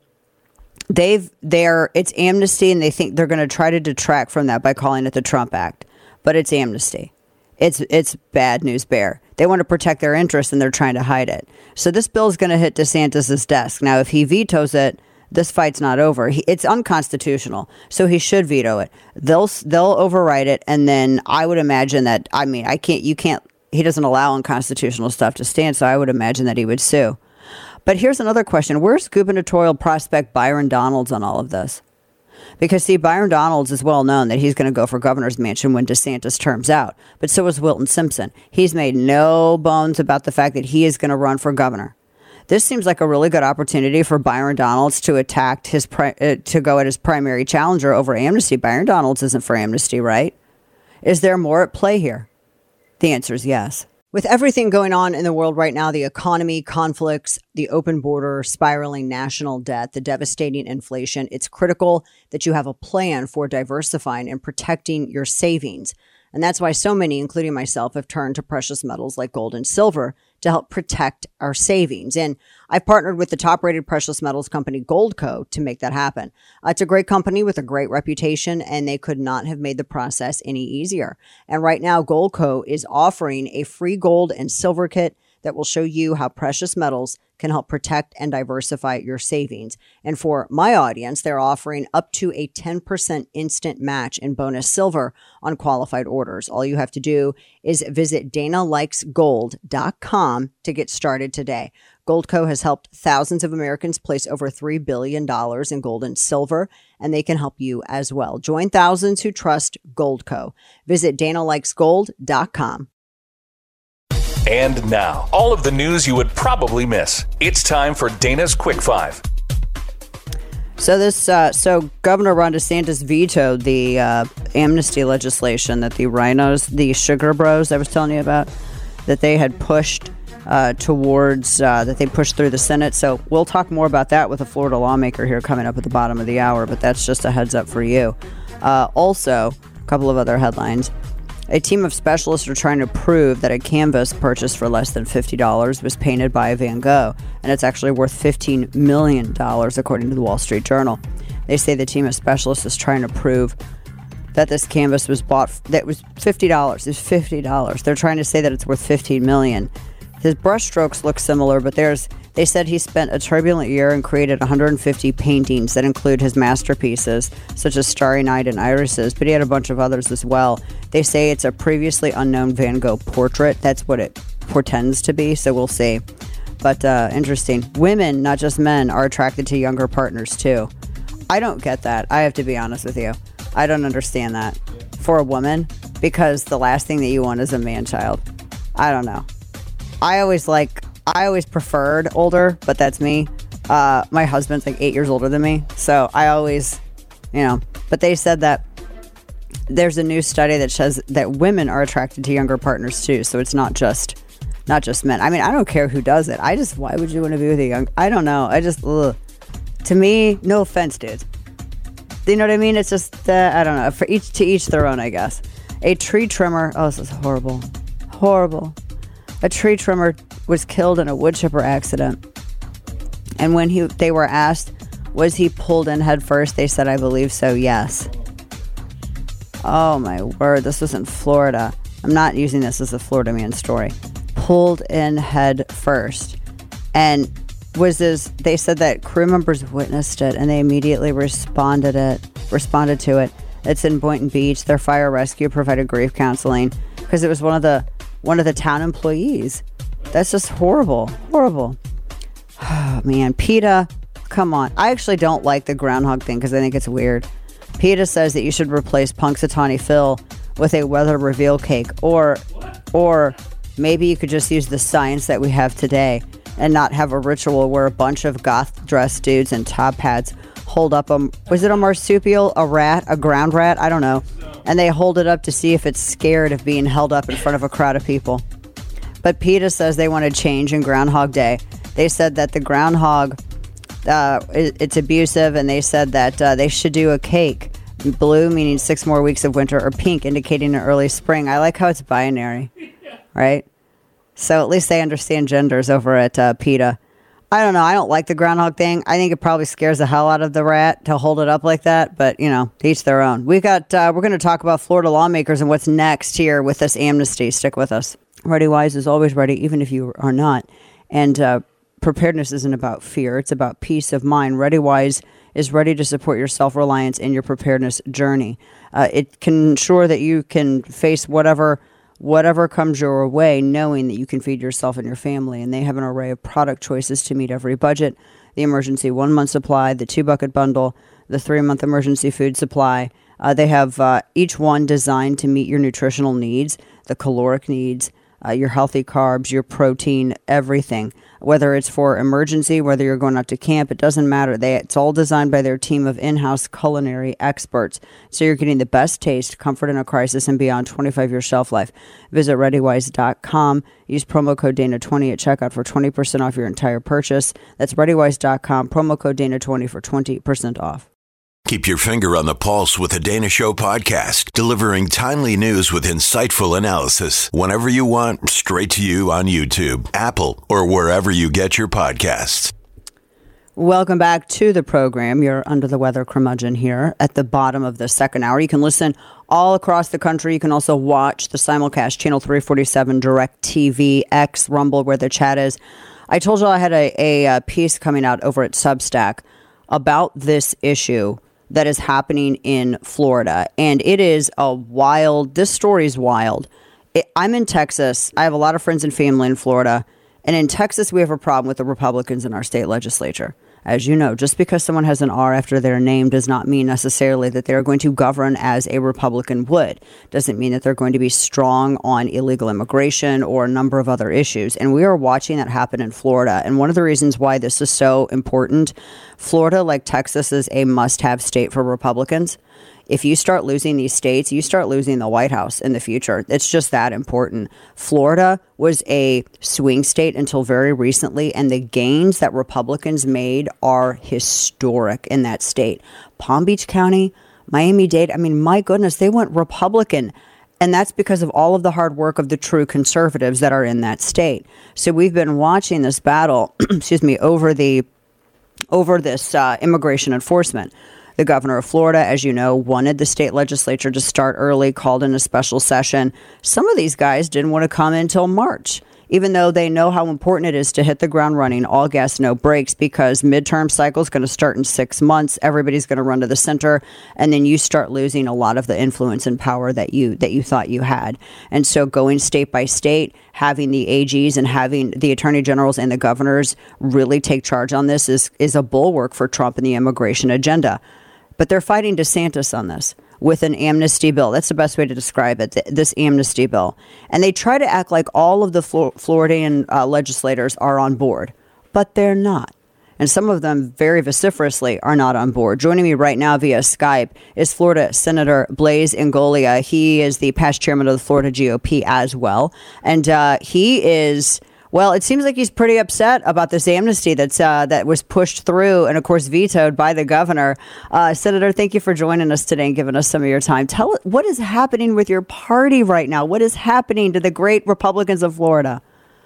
it's amnesty, and they think they're going to try to detract from that by calling it the Trump Act, but it's amnesty. It's bad news bear. They want to protect their interests, and they're trying to hide it. So this bill is going to hit DeSantis's desk. Now, if he vetoes it, this fight's not over. It's unconstitutional, so he should veto it. They'll override it, and then I would imagine that. I mean, he doesn't allow unconstitutional stuff to stand, so I would imagine that he would sue. But here's another question. Where's gubernatorial prospect Byron Donalds on all of this? Because, see, Byron Donalds is well known that he's going to go for governor's mansion when DeSantis terms out. But so is Wilton Simpson. He's made no bones about the fact that he is going to run for governor. This seems like a really good opportunity for Byron Donalds to attack to go at his primary challenger over amnesty. Byron Donalds isn't for amnesty, right? Is there more at play here? The answer is yes. With everything going on in the world right now, the economy, conflicts, the open border, spiraling national debt, the devastating inflation, it's critical that you have a plan for diversifying and protecting your savings. And that's why so many, including myself, have turned to precious metals like gold and silver to help protect our savings. And I've partnered with the top-rated precious metals company Goldco to make that happen. It's a great company with a great reputation, and they could not have made the process any easier. And right now, Goldco is offering a free gold and silver kit that will show you how precious metals can help protect and diversify your savings. And for my audience, they're offering up to a 10% instant match in bonus silver on qualified orders. All you have to do is visit DanaLikesGold.com to get started today. Goldco has helped thousands of Americans place over $3 billion in gold and silver, and they can help you as well. Join thousands who trust Goldco. Visit DanaLikesGold.com. And now, all of the news you would probably miss. It's time for Dana's Quick Five. So Governor Ron DeSantis vetoed the amnesty legislation that the rhinos, the sugar bros I was telling you about, that they had pushed that they pushed through the Senate. So we'll talk more about that with a Florida lawmaker here coming up at the bottom of the hour, but that's just a heads up for you. Also, a couple of other headlines. A team of specialists are trying to prove that a canvas purchased for less than $50 was painted by Van Gogh, and it's actually worth $15 million, according to the Wall Street Journal. They say the team of specialists is trying to prove that this canvas was bought, that was $50. It's $50. They're trying to say that it's worth $15 million. His brushstrokes look similar, but they said he spent a turbulent year and created 150 paintings that include his masterpieces, such as Starry Night and Irises, but he had a bunch of others as well. They say it's a previously unknown Van Gogh portrait. That's what it portends to be, so we'll see. But interesting. Women, not just men, are attracted to younger partners, too. I don't get that. I have to be honest with you. I don't understand that for a woman, because the last thing that you want is a man-child. I don't know. I always preferred older, but that's me. My husband's like 8 years older than me, so I always, but they said that there's a new study that says that women are attracted to younger partners too, so it's not just men. I mean, I don't care who does it. Why would you want to be with a young, I don't know. To me, no offense, dudes. You know what I mean? It's just, I don't know, to each their own, I guess. A tree trimmer, oh, this is horrible. Horrible. A tree trimmer was killed in a wood chipper accident. And when they were asked, was he pulled in head first? They said, I believe so, yes. Oh my word, this was in Florida. I'm not using this as a Florida man story. Pulled in head first. And they said that crew members witnessed it and they immediately responded to it. It's in Boynton Beach. Their fire rescue provided grief counseling because it was one of the town employees. That's just horrible. Horrible. Oh, man. PETA, come on. I actually don't like the groundhog thing because I think it's weird. PETA says that you should replace Punxsutawney Phil with a weather reveal cake, or maybe you could just use the science that we have today and not have a ritual where a bunch of goth-dressed dudes in top hats hold up was it a marsupial, a rat, a ground rat? I don't know. And they hold it up to see if it's scared of being held up in front of a crowd of people. But PETA says they want to change in Groundhog Day. They said that the groundhog, it's abusive, and they said that they should do a cake. Blue meaning 6 more weeks of winter, or pink indicating an early spring. I like how it's binary, right? So at least they understand genders over at PETA. I don't know. I don't like the groundhog thing. I think it probably scares the hell out of the rat to hold it up like that. But, you know, to each their own. We're going to talk about Florida lawmakers and what's next here with this amnesty. Stick with us. ReadyWise is always ready, even if you are not. And preparedness isn't about fear. It's about peace of mind. ReadyWise is ready to support your self-reliance in your preparedness journey. It can ensure that you can face whatever comes your way, knowing that you can feed yourself and your family. And they have an array of product choices to meet every budget. The emergency 1-month supply, the 2-bucket bundle, the 3-month emergency food supply. They have each one designed to meet your nutritional needs, the caloric needs, your healthy carbs, your protein, everything. Whether it's for emergency, whether you're going out to camp, it doesn't matter. It's all designed by their team of in-house culinary experts. So you're getting the best taste, comfort in a crisis, and beyond 25-year shelf life. Visit ReadyWise.com. Use promo code Dana20 at checkout for 20% off your entire purchase. That's ReadyWise.com. Promo code Dana20 for 20% off. Keep your finger on the pulse with the Dana Show podcast, delivering timely news with insightful analysis whenever you want, straight to you on YouTube, Apple, or wherever you get your podcasts. Welcome back to the program. You're under the weather curmudgeon here at the bottom of the second hour. You can listen all across the country. You can also watch the simulcast, Channel 347, DirecTV, X, Rumble, where the chat is. I told you I had a piece coming out over at Substack about this issue that is happening in Florida. And it is this story is wild. I'm in Texas. I have a lot of friends and family in Florida. And in Texas, we have a problem with the Republicans in our state legislature. As you know, just because someone has an R after their name does not mean necessarily that they're going to govern as a Republican would. Doesn't mean that they're going to be strong on illegal immigration or a number of other issues. And we are watching that happen in Florida. And one of the reasons why this is so important, Florida, like Texas, is a must-have state for Republicans. If you start losing these states, you start losing the White House in the future. It's just that important. Florida was a swing state until very recently, and the gains that Republicans made are historic in that state. Palm Beach County, Miami-Dade, I mean, my goodness, they went Republican. And that's because of all of the hard work of the true conservatives that are in that state. So we've been watching this battle, over this immigration enforcement. The governor of Florida, as you know, wanted the state legislature to start early, called in a special session. Some of these guys didn't want to come in until March, even though they know how important it is to hit the ground running, all gas, no brakes, because midterm cycle is going to start in 6 months. Everybody's going to run to the center, and then you start losing a lot of the influence and power that you thought you had. And so going state by state, having the AGs and having the attorney generals and the governors really take charge on this is a bulwark for Trump and the immigration agenda. But they're fighting DeSantis on this with an amnesty bill. That's the best way to describe it, this amnesty bill. And they try to act like all of the Floridian legislators are on board, but they're not. And some of them very vociferously are not on board. Joining me right now via Skype is Florida Senator Blaise Ingoglia. He is the past chairman of the Florida GOP as well. And he is... Well, it seems like he's pretty upset about this amnesty that was pushed through and, of course, vetoed by the governor. Senator, thank you for joining us today and giving us some of your time. Tell us, what is happening with your party right now? What is happening to the great Republicans of Florida?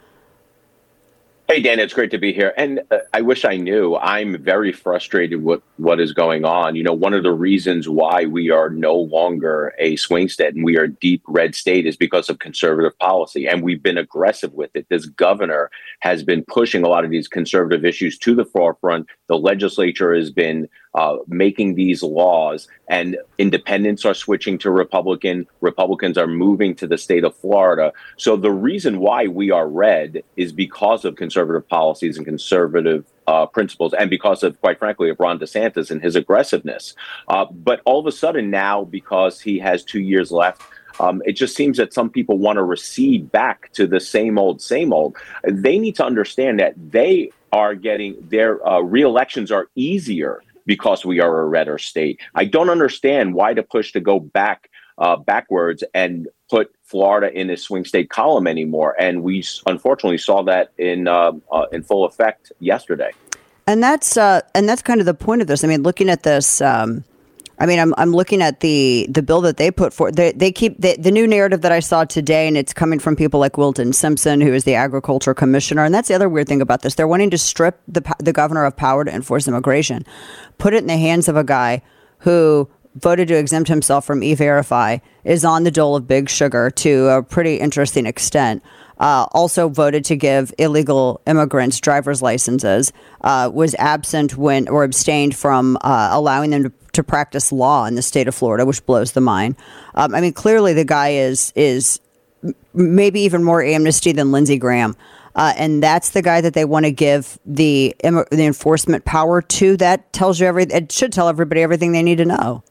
Hey, Dan, it's great to be here. And I wish I knew. I'm very frustrated with what is going on. You know, one of the reasons why we are no longer a swing state and we are a deep red state is because of conservative policy. And we've been aggressive with it. This governor has been pushing a lot of these conservative issues to the forefront. The legislature has been making these laws, and independents are switching to Republican. Republicans are moving to the state of Florida. So the reason why we are red is because of conservative policies and conservative principles, and because of, quite frankly, of Ron DeSantis and his aggressiveness. But all of a sudden now, because he has 2 years left, it just seems that some people want to recede back to the same old, same old. They need to understand that they are getting their re-elections are easier because we are a redder state. I don't understand why the push to go backwards and put Florida in a swing state column anymore. And we unfortunately saw that in full effect yesterday. And that's kind of the point of this. I mean, looking at this, I'm looking at the bill that they put forward. They keep the new narrative that I saw today, and it's coming from people like Wilton Simpson, who is the agriculture commissioner. And that's the other weird thing about this. They're wanting to strip the governor of power to enforce immigration, put it in the hands of a guy who voted to exempt himself from E-Verify, is on the dole of big sugar to a pretty interesting extent. Also voted to give illegal immigrants driver's licenses, was absent when or abstained from allowing them to practice law in the state of Florida, which blows the mind. Clearly the guy is maybe even more amnesty than Lindsey Graham. And that's the guy that they want to give the enforcement power to. That tells you it should tell everybody everything they need to know.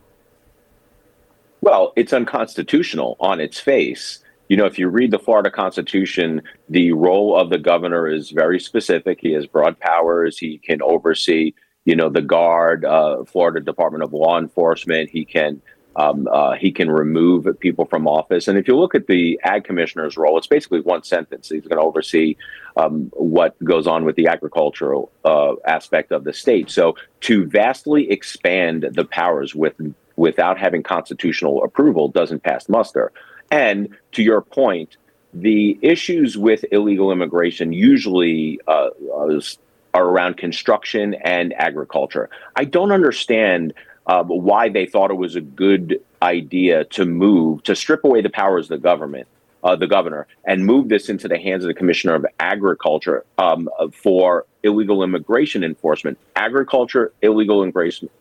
Well, it's unconstitutional on its face. You know, if you read the Florida Constitution, the role of the governor is very specific. He has broad powers. He can oversee, the Guard, Florida Department of Law Enforcement. He can remove people from office. And if you look at the ag commissioner's role, it's basically one sentence. He's going to oversee what goes on with the agricultural aspect of the state. So to vastly expand the powers without having constitutional approval doesn't pass muster. And to your point, the issues with illegal immigration usually are around construction and agriculture. I don't understand why they thought it was a good idea to strip away the powers of the governor, and move this into the hands of the Commissioner of Agriculture for illegal immigration enforcement. Agriculture, illegal immigration.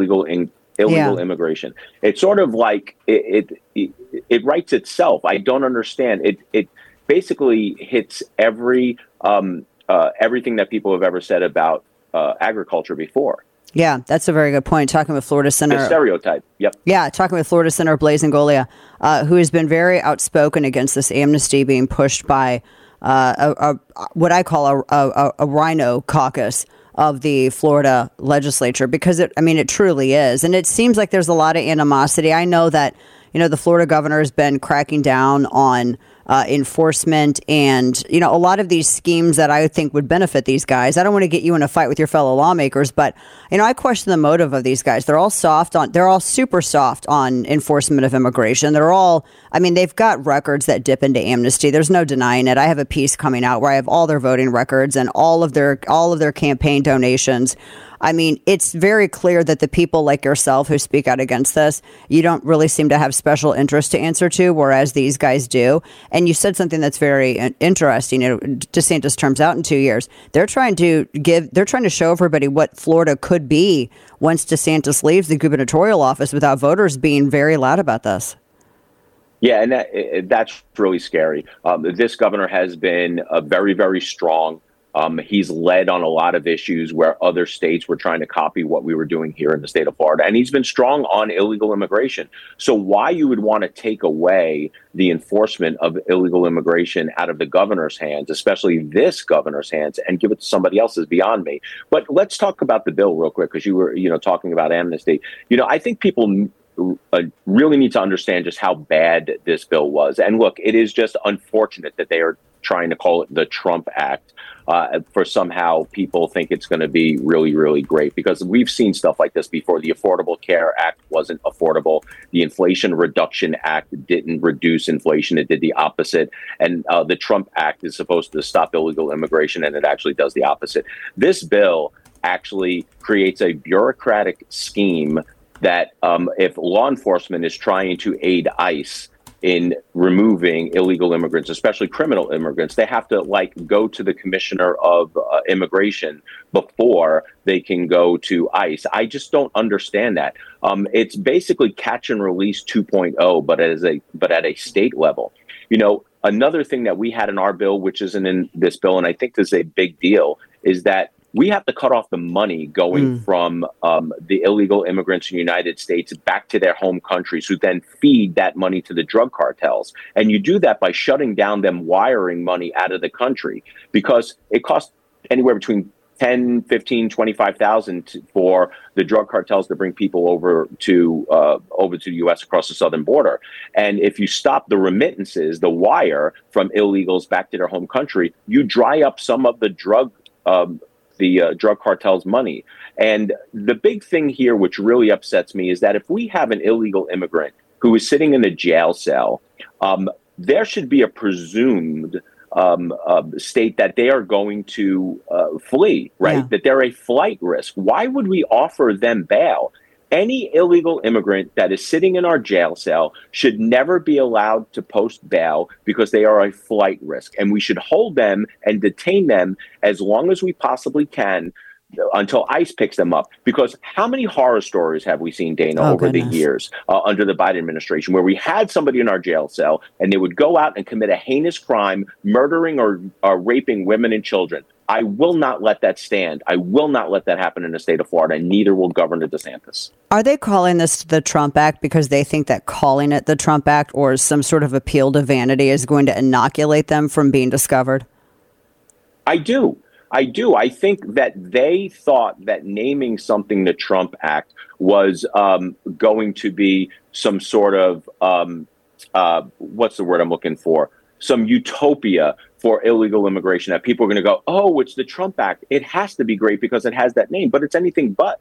It's sort of like it writes itself. I don't understand. It basically hits everything that people have ever said about agriculture before. Yeah, that's a very good point. Talking with Florida Senator... The stereotype, yep. Yeah, talking with Florida Senator Blaise Ingoglia, who has been very outspoken against this amnesty being pushed by what I call a rhino caucus of the Florida legislature, because it truly is. And it seems like there's a lot of animosity. I know that, the Florida governor has been cracking down on enforcement and, a lot of these schemes that I think would benefit these guys. I don't want to get you in a fight with your fellow lawmakers, but, I question the motive of these guys. They're all super soft on enforcement of immigration. They've got records that dip into amnesty. There's no denying it. I have a piece coming out where I have all their voting records and all of their campaign donations. It's very clear that the people like yourself who speak out against this, you don't really seem to have special interest to answer to, whereas these guys do. And you said something that's very interesting. DeSantis terms out in 2 years. They're trying to show everybody what Florida could be once DeSantis leaves the gubernatorial office without voters being very loud about this. Yeah, and that's really scary. This governor has been very, very strong. He's led on a lot of issues where other states were trying to copy what we were doing here in the state of Florida. And he's been strong on illegal immigration. So why you would want to take away the enforcement of illegal immigration out of the governor's hands, especially this governor's hands, and give it to somebody else is beyond me. But let's talk about the bill real quick, because you were, talking about amnesty. I think people really need to understand just how bad this bill was. And look, it is just unfortunate that they are trying to call it the Trump Act. For somehow people think it's going to be really, really great, because we've seen stuff like this before. The Affordable Care Act wasn't affordable. The Inflation Reduction Act didn't reduce inflation. It did the opposite. And the Trump Act is supposed to stop illegal immigration, and it actually does the opposite. This bill actually creates a bureaucratic scheme that if law enforcement is trying to aid ICE in removing illegal immigrants, especially criminal immigrants. They have to go to the commissioner of immigration before they can go to ICE. I just don't understand that. It's basically catch and release 2.0, but at a state level. Another thing that we had in our bill, which isn't in this bill, and I think this is a big deal, is that we have to cut off the money going from the illegal immigrants in the United States back to their home countries, who then feed that money to the drug cartels. And you do that by shutting down them wiring money out of the country, because it costs anywhere between 10, 15, 25,000 for the drug cartels to bring people over to the U.S. across the southern border. And if you stop the remittances, the wire from illegals back to their home country, you dry up some of the drug cartel's money. And the big thing here, which really upsets me, is that if we have an illegal immigrant who is sitting in a jail cell, there should be a presumed state that they are going to flee, right? Yeah. That they're a flight risk. Why would we offer them bail? Any illegal immigrant that is sitting in our jail cell should never be allowed to post bail because they are a flight risk. And we should hold them and detain them as long as we possibly can until ICE picks them up. Because how many horror stories have we seen, Dana, over the years under the Biden administration, where we had somebody in our jail cell and they would go out and commit a heinous crime, murdering or raping women and children? I will not let that stand. I will not let that happen in the state of Florida, and neither will Governor DeSantis. Are they calling this the Trump Act because they think that calling it the Trump Act or some sort of appeal to vanity is going to inoculate them from being discovered? I do. I think that they thought that naming something the Trump Act was going to be some sort of, what's the word I'm looking for? Some utopia for illegal immigration, that people are going to go, oh, it's the Trump Act. It has to be great because it has that name, but it's anything but.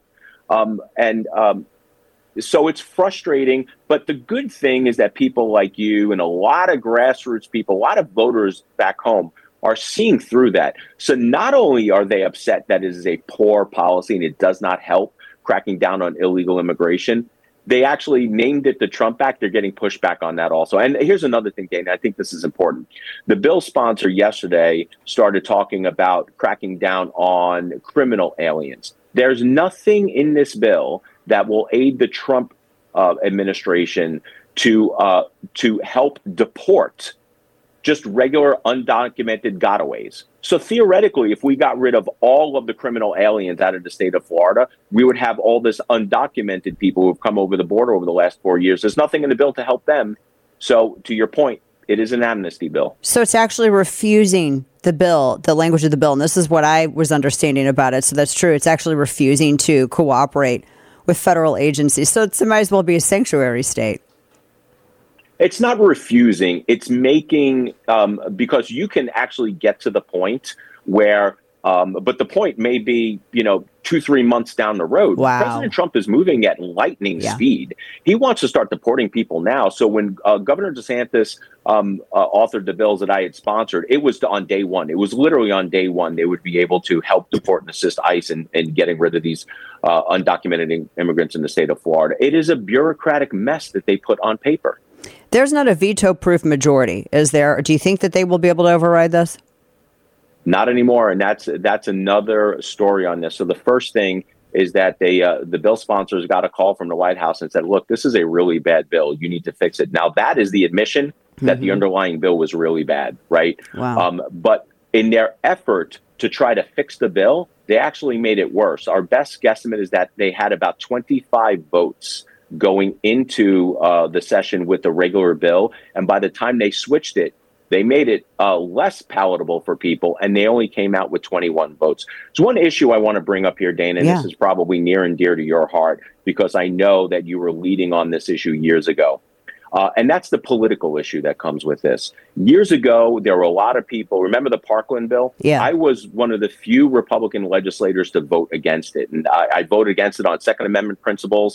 So it's frustrating. But the good thing is that people like you and a lot of grassroots people, a lot of voters back home are seeing through that. So not only are they upset that it is a poor policy and it does not help cracking down on illegal immigration, they actually named it the Trump Act. They're getting pushback on that also. And here's another thing, Dana, I think this is important. The bill sponsor yesterday started talking about cracking down on criminal aliens. There's nothing in this bill that will aid the Trump administration to help deport just regular undocumented gotaways. So theoretically, if we got rid of all of the criminal aliens out of the state of Florida, we would have all this undocumented people who have come over the border over the last 4 years. There's nothing in the bill to help them. So to your point, it is an amnesty bill. So it's actually refusing the bill, the language of the bill. And this is what I was understanding about it. So that's true. It's actually refusing to cooperate with federal agencies. So it might as well be a sanctuary state. It's not refusing. It's making, because you can actually get to the point where, but the point may be, 2-3 months down the road. Wow. President Trump is moving at lightning speed. He wants to start deporting people now. So when Governor DeSantis authored the bills that I had sponsored, it was on day one. It was literally on day one. They would be able to help deport and assist ICE in getting rid of these undocumented immigrants in the state of Florida. It is a bureaucratic mess that they put on paper. There's not a veto-proof majority, is there? Do you think that they will be able to override this? Not anymore, and that's another story on this. So the first thing is that the bill sponsors got a call from the White House and said, look, this is a really bad bill. You need to fix it. Now, that is the admission that the underlying bill was really bad, right? Wow. But in their effort to try to fix the bill, they actually made it worse. Our best guesstimate is that they had about 25 votes going into the session with the regular bill. And by the time they switched it, they made it less palatable for people, and they only came out with 21 votes. So one issue I want to bring up here, Dana, and this is probably near and dear to your heart, because I know that you were leading on this issue years ago. And that's the political issue that comes with this. Years ago, there were a lot of people. Remember the Parkland bill? Yeah. I was one of the few Republican legislators to vote against it. And I voted against it on Second Amendment principles,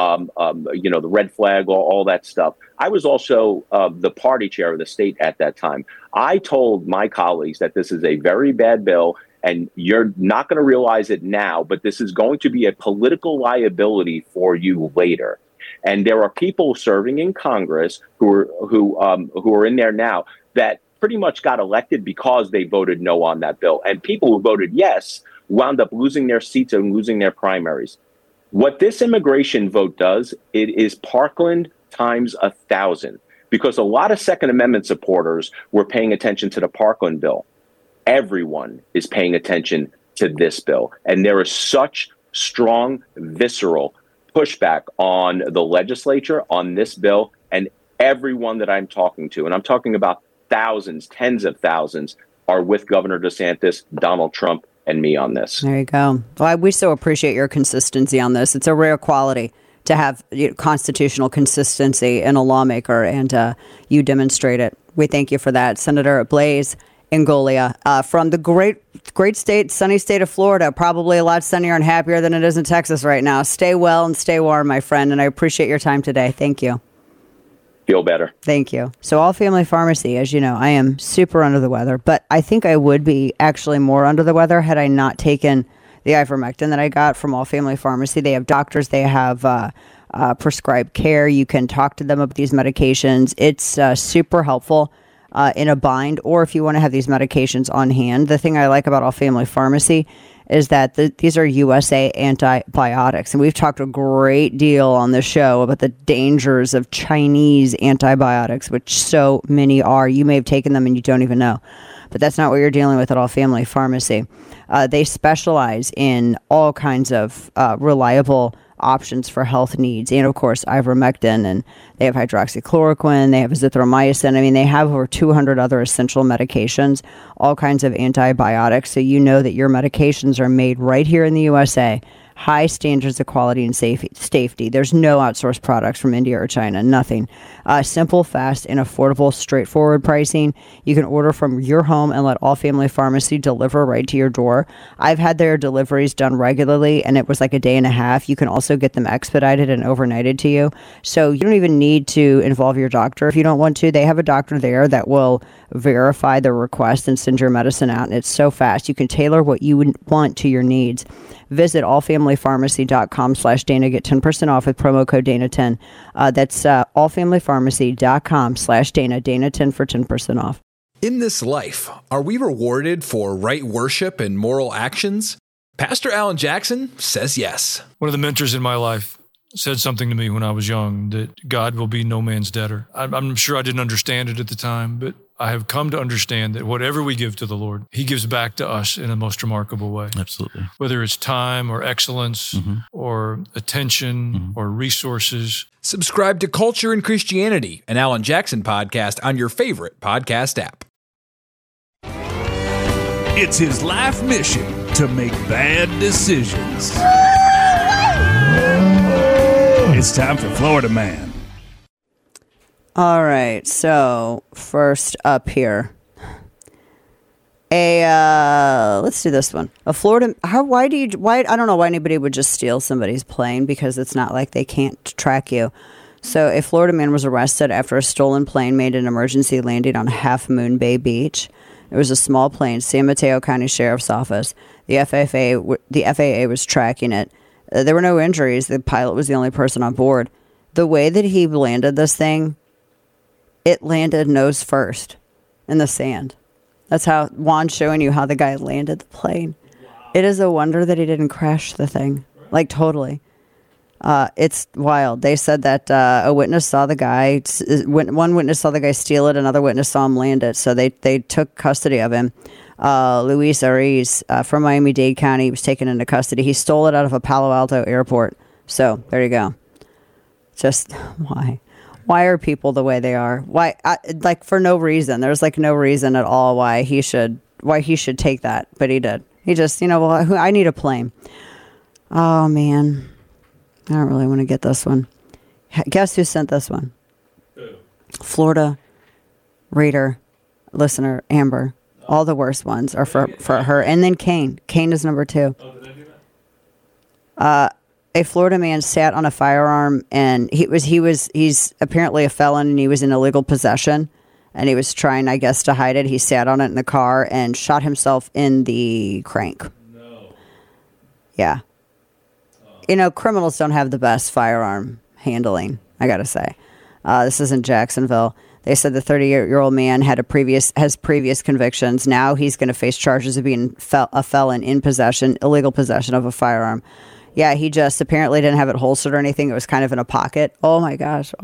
the red flag, all that stuff. I was also the party chair of the state at that time. I told my colleagues that this is a very bad bill, and you're not going to realize it now, but this is going to be a political liability for you later. And there are people serving in Congress who are in there now that pretty much got elected because they voted no on that bill. And people who voted yes wound up losing their seats and losing their primaries. What this immigration vote does, it is Parkland times 1,000, because a lot of Second Amendment supporters were paying attention to the Parkland bill. Everyone is paying attention to this bill. And there is such strong, visceral pushback on the legislature, on this bill, and everyone that I'm talking to, and I'm talking about thousands, tens of thousands, are with Governor DeSantis, Donald Trump, and me on this. There you go. Well, we so appreciate your consistency on this. It's a rare quality to have constitutional consistency in a lawmaker, and you demonstrate it. We thank you for that. Senator Blaise Ingoglia from the great state, sunny state of Florida, probably a lot sunnier and happier than it is in Texas right now. Stay well and stay warm, my friend, and I appreciate your time today. Thank you. Feel better. Thank you. So All Family Pharmacy, as you know, I am super under the weather, but I think I would be actually more under the weather had I not taken the ivermectin that I got from All Family Pharmacy. They have doctors, they have prescribed care. You can talk to them about these medications. It's super helpful in a bind, or if you want to have these medications on hand. The thing I like about All Family Pharmacy is that these are USA antibiotics. And we've talked a great deal on the show about the dangers of Chinese antibiotics, which so many are. You may have taken them and you don't even know. But that's not what you're dealing with at All Family Pharmacy. They specialize in all kinds of reliable options for health needs, and of course ivermectin, and they have hydroxychloroquine, they have azithromycin. I mean, they have over 200 other essential medications, all kinds of antibiotics, so you know that your medications are made right here in the USA. High standards of quality and safety. There's no outsourced products from India or China, nothing. Simple, fast, and affordable, straightforward pricing. You can order from your home and let All Family Pharmacy deliver right to your door. I've had their deliveries done regularly, and it was like a day and a half. You can also get them expedited and overnighted to you. So you don't even need to involve your doctor if you don't want to. They have a doctor there that will verify the request and send your medicine out, and it's so fast. You can tailor what you would want to your needs. Visit allfamilypharmacy.com/Dana. Get 10% off with promo code Dana10. That's allfamilypharmacy.com/Dana. Dana10 for 10% off. In this life, are we rewarded for right worship and moral actions? Pastor Alan Jackson says yes. One of the mentors in my life said something to me when I was young, that God will be no man's debtor. I'm sure I didn't understand it at the time, but I have come to understand that whatever we give to the Lord, He gives back to us in a most remarkable way. Absolutely. Whether it's time or excellence or attention or resources. Subscribe to Culture and Christianity, an Alan Jackson podcast on your favorite podcast app. It's his life mission to make bad decisions. It's time for Florida Man. All right, so first up here, let's do this one. I don't know why anybody would just steal somebody's plane, because it's not like they can't track you. So a Florida man was arrested after a stolen plane made an emergency landing on Half Moon Bay Beach. It was a small plane, San Mateo County Sheriff's Office. The FAA was tracking it. There were no injuries. The pilot was the only person on board. The way that he landed this thing, it landed nose first in the sand. That's how Juan's showing you how the guy landed the plane. Wow. It is a wonder that he didn't crash the thing. Like, totally. It's wild. They said that a witness saw the guy, one witness saw the guy steal it, another witness saw him land it. So they took custody of him. Luis Ariz from Miami-Dade County was taken into custody. He stole it out of a Palo Alto airport. So there you go. Just why? Why are people the way they are? Why? Like, for no reason. There's like no reason at all why he should take that, but he did. He just, well, I need a plane. Oh man, I don't really want to get this one. Guess who sent this one? Florida reader, listener Amber. All the worst ones are for her, and then Kane. Kane is number 2. Oh, did I do that? A Florida man sat on a firearm, and he's apparently a felon, and he was in illegal possession, and he was trying, I guess, to hide it. He sat on it in the car and shot himself in the crank. No. Yeah. Criminals don't have the best firearm handling, I got to say. This is in Jacksonville. They said the 30-year-old man has previous convictions. Now he's going to face charges of being a felon in illegal possession of a firearm. Yeah, he just apparently didn't have it holstered or anything. It was kind of in a pocket. Oh my gosh.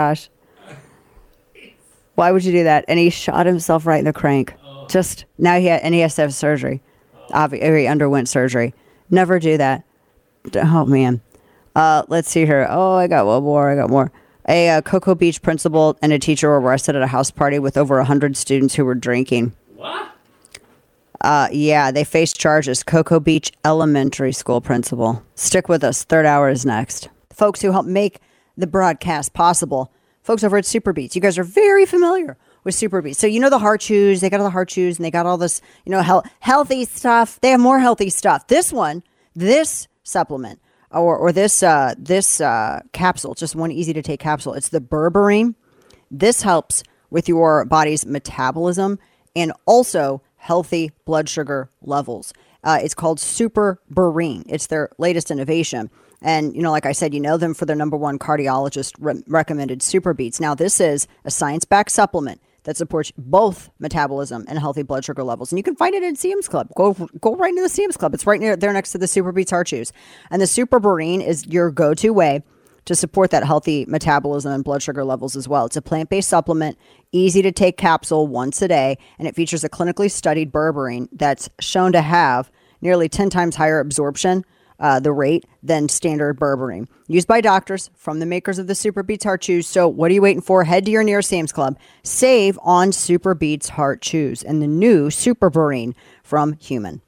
Why would you do that? And he shot himself right in the crank. Just now he has to have surgery. Obviously, he underwent surgery. Never do that. Oh man. Let's see here. Oh, I got more. A Cocoa Beach principal and a teacher were arrested at a house party with over 100 students who were drinking. What? Yeah, they faced charges. Cocoa Beach Elementary School principal. Stick with us. Third hour is next. Folks who helped make the broadcast possible. Folks over at Super Beets. You guys are very familiar with Super Beets. So you know the Heart Chews. They got all the Heart Chews and they got all this, healthy stuff. They have more healthy stuff. This supplement. Or this capsule, just one easy to take capsule. It's the berberine. This helps with your body's metabolism and also healthy blood sugar levels. It's called Super Berine. It's their latest innovation. And, like I said, you know them for their number one cardiologist recommended Super Beets. Now, this is a science-backed supplement that supports both metabolism and healthy blood sugar levels. And you can find it at Sam's Club. Go right into the Sam's Club. It's right there next to the Super Beets Heart Chews. And the Super Berine is your go-to way to support that healthy metabolism and blood sugar levels as well. It's a plant-based supplement, easy to take capsule once a day, and it features a clinically studied berberine that's shown to have nearly 10 times higher absorption the rate than standard berberine. Used by doctors from the makers of the Super Beets Heart Chews. So what are you waiting for? Head to your nearest Sam's Club. Save on Super Beets Heart Chews and the new Super Berine from Human.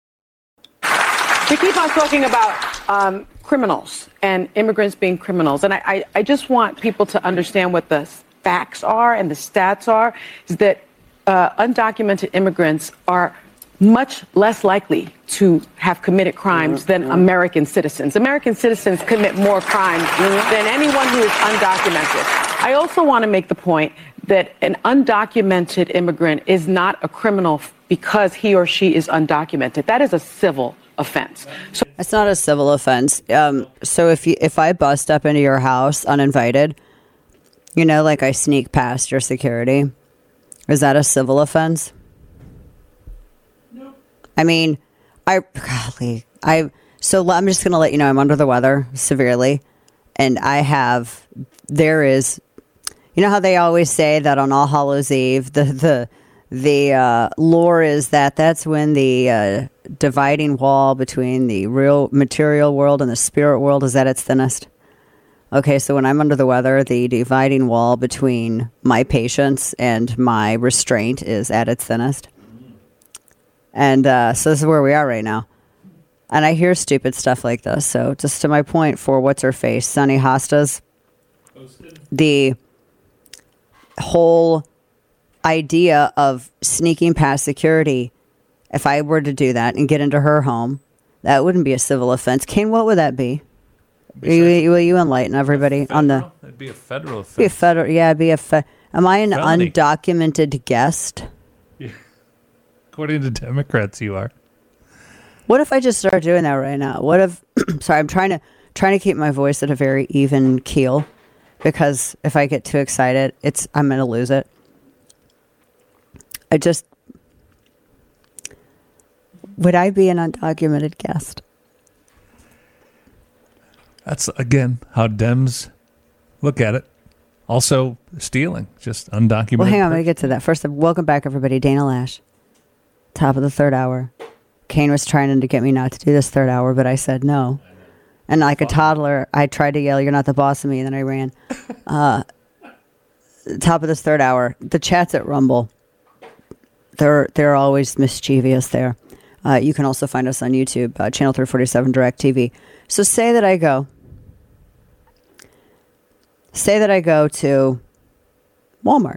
We keep on talking about criminals and immigrants being criminals. And I just want people to understand what the facts are and the stats are, is that undocumented immigrants are much less likely to have committed crimes than American citizens. American citizens commit more crimes than anyone who is undocumented. I also want to make the point that an undocumented immigrant is not a criminal because he or she is undocumented. That is a civil offense. So it's not a civil offense. So if I bust up into your house uninvited, like I sneak past your security, is that a civil offense? I mean, I'm just going to let you know I'm under the weather severely. And there is, how they always say that on All Hallows Eve, the lore is that's when the dividing wall between the real material world and the spirit world is at its thinnest. Okay, so when I'm under the weather, the dividing wall between my patience and my restraint is at its thinnest. And so this is where we are right now. And I hear stupid stuff like this. So just to my point for what's her face, Sunny Hostas, the whole idea of sneaking past security, if I were to do that and get into her home, that wouldn't be a civil offense. Kane, what would that be? Will you enlighten everybody on the... It'd be a federal offense. Am I an felony. Undocumented guest? According to Democrats, you are. What if I just start doing that right now? What if? Sorry, I'm trying to keep my voice at a very even keel, because if I get too excited, I'm going to lose it. Would I be an undocumented guest? That's again how Dems look at it. Also, stealing, just undocumented. Well, hang on, I'm going to get to that. First, welcome back, everybody. Dana Lash. Top of the third hour. Kane was trying to get me not to do this third hour, but I said no. And like a toddler, I tried to yell, "You're not the boss of me," and then I ran. Top of this third hour. The chats at Rumble, they're always mischievous there. You can also find us on YouTube, Channel 347 Direct TV. So say that I go to Walmart,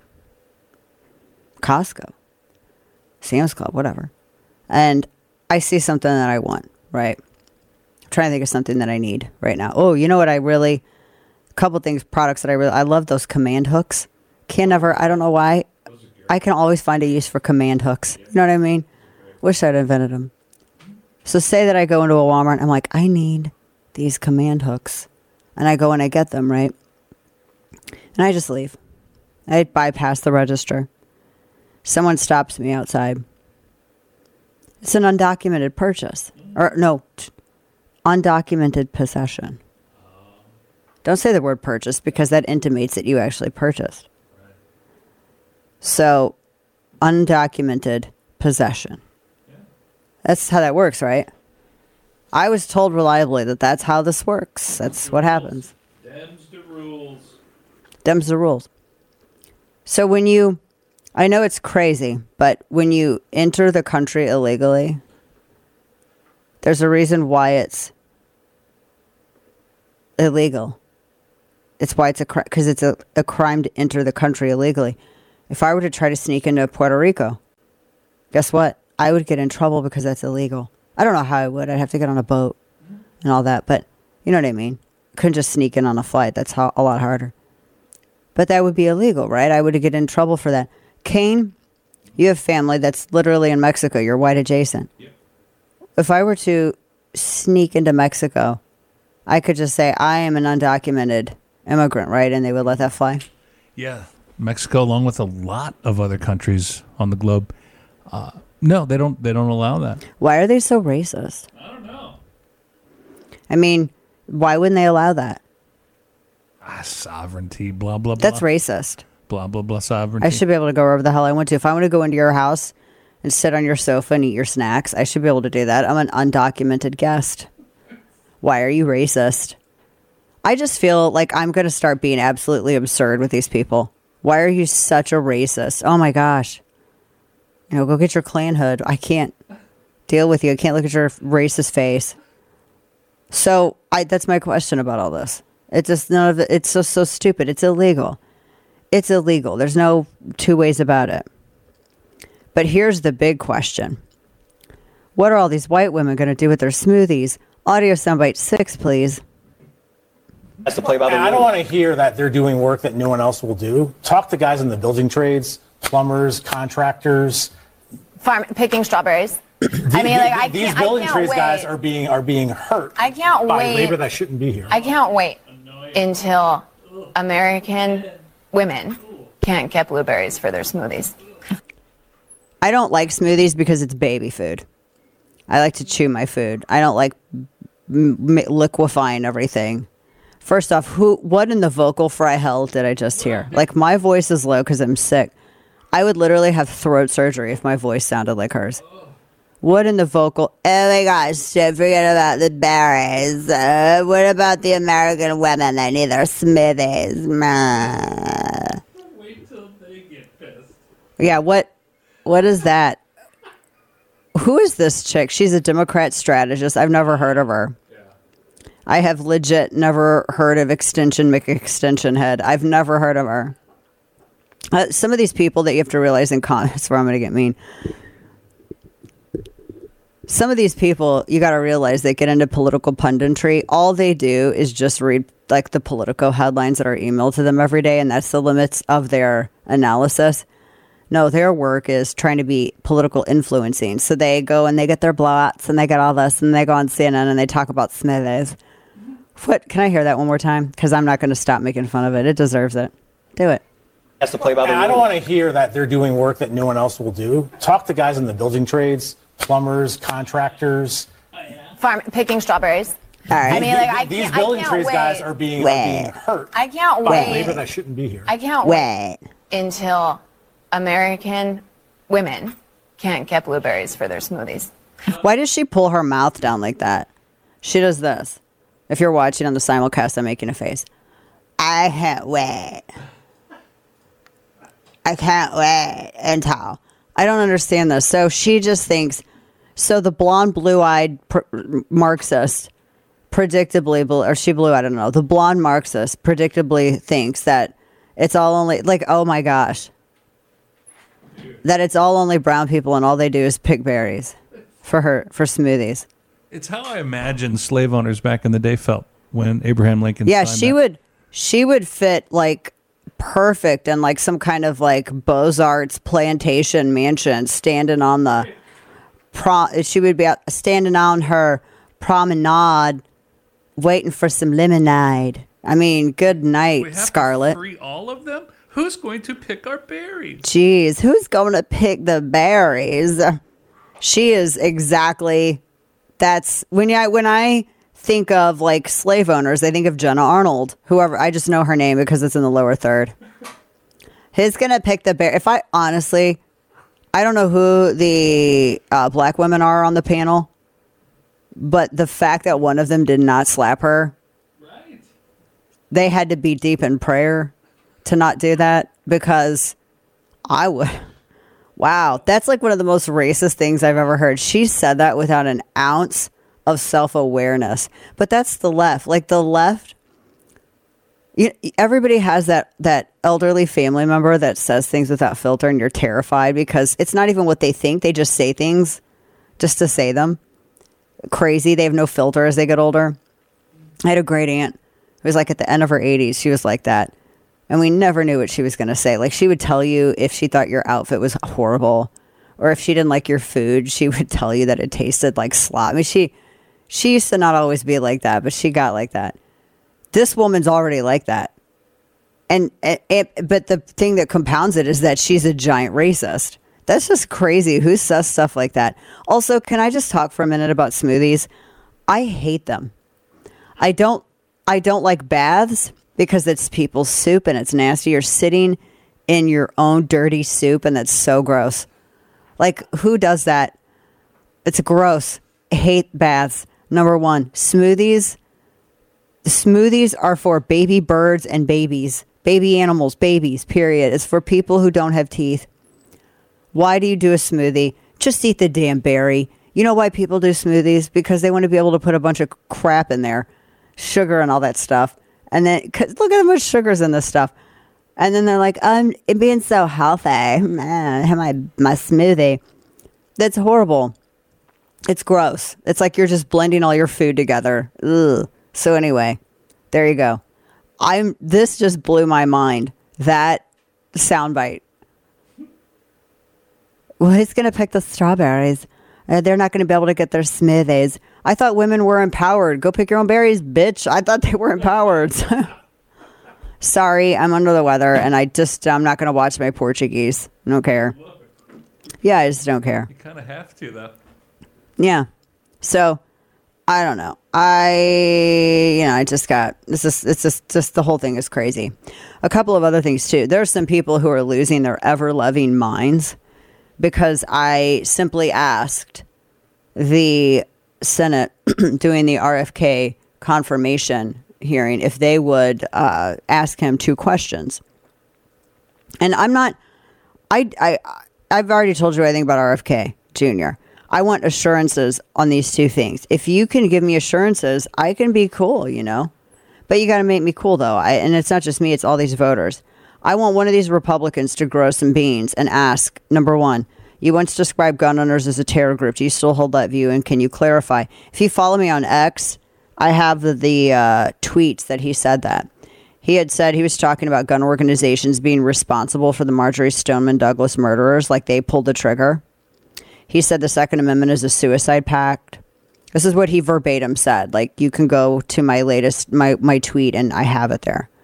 Costco, Sam's Club, whatever. And I see something that I want, right? I'm trying to think of something that I need right now. Oh, you know what products that I love those command hooks. I don't know why. I can always find a use for command hooks. You know what I mean? Wish I'd invented them. So say that I go into a Walmart and I'm like, I need these command hooks. and I go and I get them, right? And I just leave. I bypass the register. Someone stops me outside. It's an undocumented purchase. Or no, undocumented possession. Don't say the word purchase because that intimates that you actually purchased. So, undocumented possession. That's how that works, right? I was told reliably that that's how this works. That's what happens. Them's the rules. Them's the rules. So when you, I know it's crazy, but when you enter the country illegally, there's a reason why it's illegal. It's why it's because it's a crime to enter the country illegally. If I were to try to sneak into Puerto Rico, guess what? I would get in trouble because that's illegal. I don't know how I would. I'd have to get on a boat and all that, but you know what I mean? Couldn't just sneak in on a flight. That's a lot harder. But that would be illegal, right? I would get in trouble for that. Kane, you have family that's literally in Mexico. You're white adjacent. Yep. If I were to sneak into Mexico, I could just say, I am an undocumented immigrant, right? And they would let that fly? Yeah. Mexico, along with a lot of other countries on the globe. No, they don't allow that. Why are they so racist? I don't know. I mean, why wouldn't they allow that? Sovereignty, blah, blah, blah. That's racist. Blah, blah, blah, sovereignty. I should be able to go wherever the hell I want to. If I want to go into your house and sit on your sofa and eat your snacks, I should be able to do that. I'm an undocumented guest. Why are you racist? I just feel like I'm going to start being absolutely absurd with these people. Why are you such a racist? Oh my gosh. You know, go get your Klan hood. I can't deal with you. I can't look at your racist face. So that's my question about all this. It's just none of it. It's so stupid. It's illegal. It's illegal. There's no two ways about it. But here's the big question. What are all these white women going to do with their smoothies? Audio soundbite 6, please. That's the play by the I don't want to hear that they're doing work that no one else will do. Talk to guys in the building trades, plumbers, contractors. Picking strawberries. I mean, like these building trades guys are being hurt. I can't by wait. Labor that shouldn't be here. I can't wait until American women can't get blueberries for their smoothies. I don't like smoothies because it's baby food. I like to chew my food. I don't like liquefying everything. First off, what in the vocal fry hell did I just hear? Like, my voice is low because I'm sick. I would literally have throat surgery if my voice sounded like hers. What in the vocal? Oh my gosh, don't forget about the berries. What about the American women? They need their smoothies. Wait till they get pissed. Yeah, what is that? Who is this chick? She's a Democrat strategist. I've never heard of her. I have legit never heard of Extension McExtension Head. I've never heard of her. Some of these people that you have to realize in comments where I'm going to get mean. Some of these people, you got to realize they get into political punditry. All they do is just read like the Politico headlines that are emailed to them every day, and that's the limits of their analysis. No, their work is trying to be political influencing. So they go and they get their blowouts and they get all this and they go on CNN and they talk about smoothies. What? Can I hear that one more time? Because I'm not going to stop making fun of it. It deserves it. Do it. That's the play by the I don't want to hear that they're doing work that no one else will do. Talk to guys in the building trades, plumbers, contractors. Picking strawberries. All right. I mean, like these building trades guys are being hurt. I can't by wait. Labor that shouldn't be here. I can't wait until American women can't get blueberries for their smoothies. Why does she pull her mouth down like that? She does this. If you're watching on the simulcast, I'm making a face. I can't wait. I can't wait until. I don't understand this. So she just thinks, so the blonde, blue-eyed Marxist predictably, or she blue, I don't know. The blonde Marxist predictably thinks that it's all only, like, oh my gosh. That it's all only brown people and all they do is pick berries for smoothies. It's how I imagine slave owners back in the day felt when Abraham Lincoln Yeah, signed she would fit like perfect in like some kind of like Beaux-Arts plantation mansion standing on the she would be standing on her promenade waiting for some lemonade. I mean, good night, Scarlett. Free all of them? Who's going to pick our berries? Jeez, who's going to pick the berries? She is exactly. That's when I think of like slave owners, I think of Jenna Arnold. Whoever, I just know her name because it's in the lower third. Who's gonna pick the bear? If I honestly, I don't know who the black women are on the panel, but the fact that one of them did not slap her, right? They had to be deep in prayer to not do that, because I would. Wow, that's like one of the most racist things I've ever heard. She said that without an ounce of self-awareness. But that's the left. Like the left, everybody has that elderly family member that says things without filter, and you're terrified because it's not even what they think. They just say things just to say them. Crazy. They have no filter as they get older. I had a great aunt who was like at the end of her 80s. She was like that. And we never knew what she was going to say. Like, she would tell you if she thought your outfit was horrible, or if she didn't like your food, she would tell you that it tasted like slop. I mean, she used to not always be like that, but she got like that. This woman's already like that. But the thing that compounds it is that she's a giant racist. That's just crazy. Who says stuff like that? Also, can I just talk for a minute about smoothies? I hate them. I don't like baths, because it's people's soup and it's nasty. You're sitting in your own dirty soup, and that's so gross. Like, who does that? It's gross. I hate baths. Number one, smoothies. Smoothies are for baby birds and babies. Baby animals, babies, period. It's for people who don't have teeth. Why do you do a smoothie? Just eat the damn berry. You know why people do smoothies? Because they want to be able to put a bunch of crap in there. Sugar and all that stuff. And then, cause look at how much sugar's in this stuff. And then they're like, it being so healthy. Man, I have my smoothie. That's horrible. It's gross. It's like you're just blending all your food together. Ugh. So anyway, there you go. This just blew my mind. That soundbite. Well, who's going to pick the strawberries? They're not going to be able to get their smoothies. I thought women were empowered. Go pick your own berries, bitch. I thought they were empowered. Sorry, I'm under the weather, and I'm not going to watch my Portuguese. I don't care. Yeah, I just don't care. You kind of have to, though. Yeah. So, I don't know. I just got, it's just the whole thing is crazy. A couple of other things, too. There are some people who are losing their ever-loving minds because I simply asked the Senate doing the RFK confirmation hearing if they would ask him 2 questions. And I've already told you what I think about RFK Jr. I want assurances on these 2 things. If you can give me assurances, I can be cool, But you got to make me cool, though. And it's not just me, it's all these voters. I want one of these Republicans to grow some beans and ask, number 1, you once described gun owners as a terror group. Do you still hold that view? And can you clarify? If you follow me on X, I have the tweets that he said that. He had said he was talking about gun organizations being responsible for the Marjory Stoneman Douglas murderers, like they pulled the trigger. He said the Second Amendment is a suicide pact. This is what he verbatim said. Like, you can go to my latest, my tweet, and I have it there.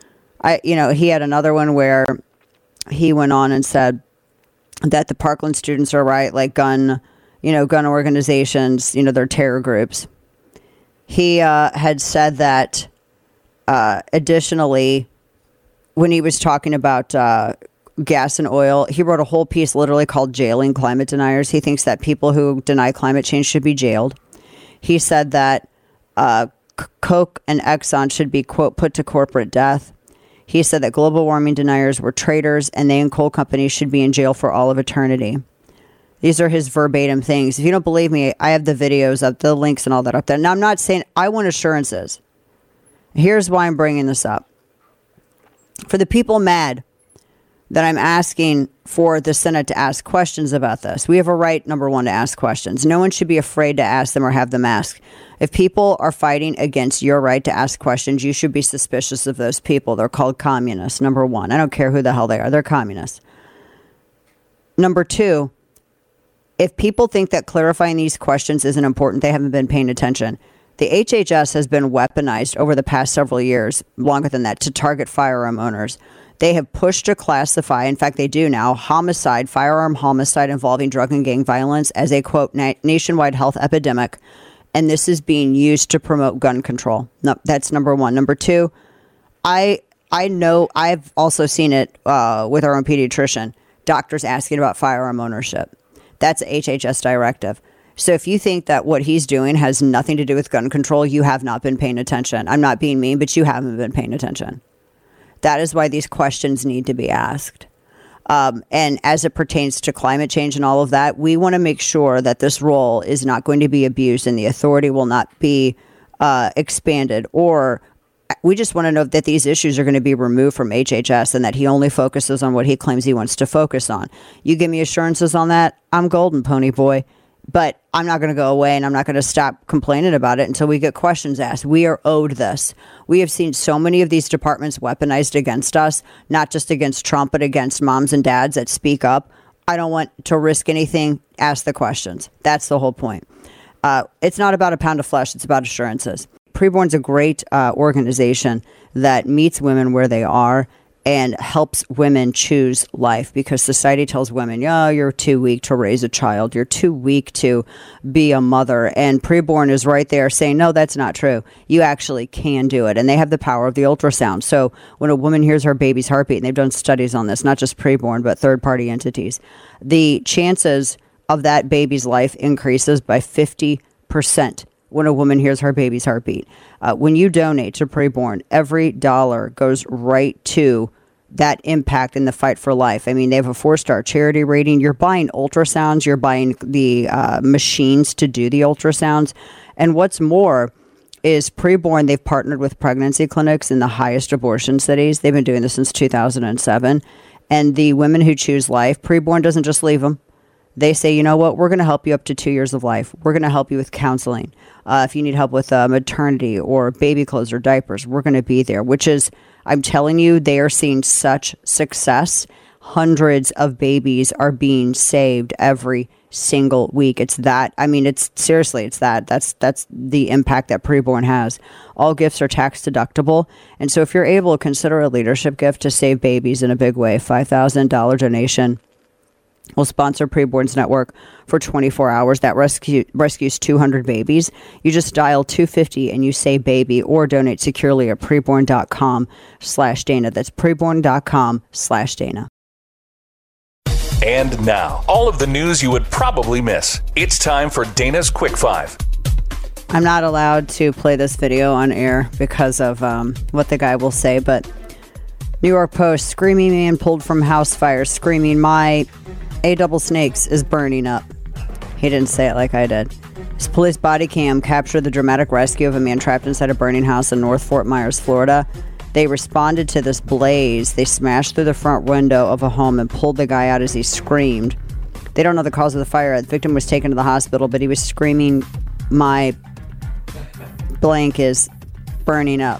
He had another one where he went on and said that the Parkland students are right, like gun organizations, they're terror groups. He had said that additionally, when he was talking about gas and oil, he wrote a whole piece literally called Jailing Climate Deniers. He thinks that people who deny climate change should be jailed. He said that Coke and Exxon should be, quote, put to corporate death. He said that global warming deniers were traitors and they and coal companies should be in jail for all of eternity. These are his verbatim things. If you don't believe me, I have the videos up, the links and all that up there. Now, I'm not saying I want assurances. Here's why I'm bringing this up. For the people mad that I'm asking for the Senate to ask questions about this, we have a right, number 1, to ask questions. No one should be afraid to ask them or have them ask. If people are fighting against your right to ask questions, you should be suspicious of those people. They're called communists, number 1. I don't care who the hell they are. They're communists. Number 2, if people think that clarifying these questions isn't important, they haven't been paying attention. The HHS has been weaponized over the past several years, longer than that, to target firearm owners. They have pushed to classify, in fact, they do now, homicide, firearm homicide involving drug and gang violence as a, quote, nationwide health epidemic. And this is being used to promote gun control. No, that's number one. Number two, I know, I've also seen it with our own pediatrician, doctors asking about firearm ownership. That's a HHS directive. So if you think that what he's doing has nothing to do with gun control, you have not been paying attention. I'm not being mean, but you haven't been paying attention. That is why these questions need to be asked. And as it pertains to climate change and all of that, we want to make sure that this role is not going to be abused and the authority will not be expanded, or we just want to know that these issues are going to be removed from HHS and that he only focuses on what he claims he wants to focus on. You give me assurances on that, I'm golden, pony boy. But I'm not going to go away and I'm not going to stop complaining about it until we get questions asked. We are owed this. We have seen so many of these departments weaponized against us, not just against Trump, but against moms and dads that speak up. I don't want to risk anything. Ask the questions. That's the whole point. It's not about a pound of flesh. It's about assurances. Preborn's a great organization that meets women where they are and helps women choose life, because society tells women, yeah, you're too weak to raise a child. You're too weak to be a mother. And Preborn is right there saying, no, that's not true. You actually can do it. And they have the power of the ultrasound. So when a woman hears her baby's heartbeat, and they've done studies on this, not just Preborn, but third-party entities, the chances of that baby's life increases by 50% when a woman hears her baby's heartbeat. When you donate to Preborn, every dollar goes right to that impact in the fight for life. I mean, they have a 4-star charity rating. You're buying ultrasounds. You're buying the machines to do the ultrasounds. And what's more is Preborn, they've partnered with pregnancy clinics in the highest abortion cities. They've been doing this since 2007. And the women who choose life, Preborn doesn't just leave them. They say, you know what, we're going to help you up to 2 years of life. We're going to help you with counseling. If you need help with maternity or baby clothes or diapers, we're going to be there, which is, I'm telling you, they are seeing such success. Hundreds of babies are being saved every single week. It's that. I mean, it's seriously, it's that. That's the impact that Preborn has. All gifts are tax deductible. And so if you're able to consider a leadership gift to save babies in a big way, $5,000 donation will sponsor Preborn's network for 24 hours. That rescues 200 babies. You just dial 250 and you say baby, or donate securely at preborn.com/Dana. That's preborn.com/Dana. And now, all of the news you would probably miss. It's time for Dana's Quick 5. I'm not allowed to play this video on air because of what the guy will say, but New York Post, screaming man pulled from house fire, screaming, my A-double snakes is burning up. He didn't say it like I did. His police body cam captured the dramatic rescue of a man trapped inside a burning house in North Fort Myers, Florida. They responded to this blaze. They smashed through the front window of a home and pulled the guy out as he screamed. They don't know the cause of the fire. The victim was taken to the hospital, but he was screaming, my blank is burning up.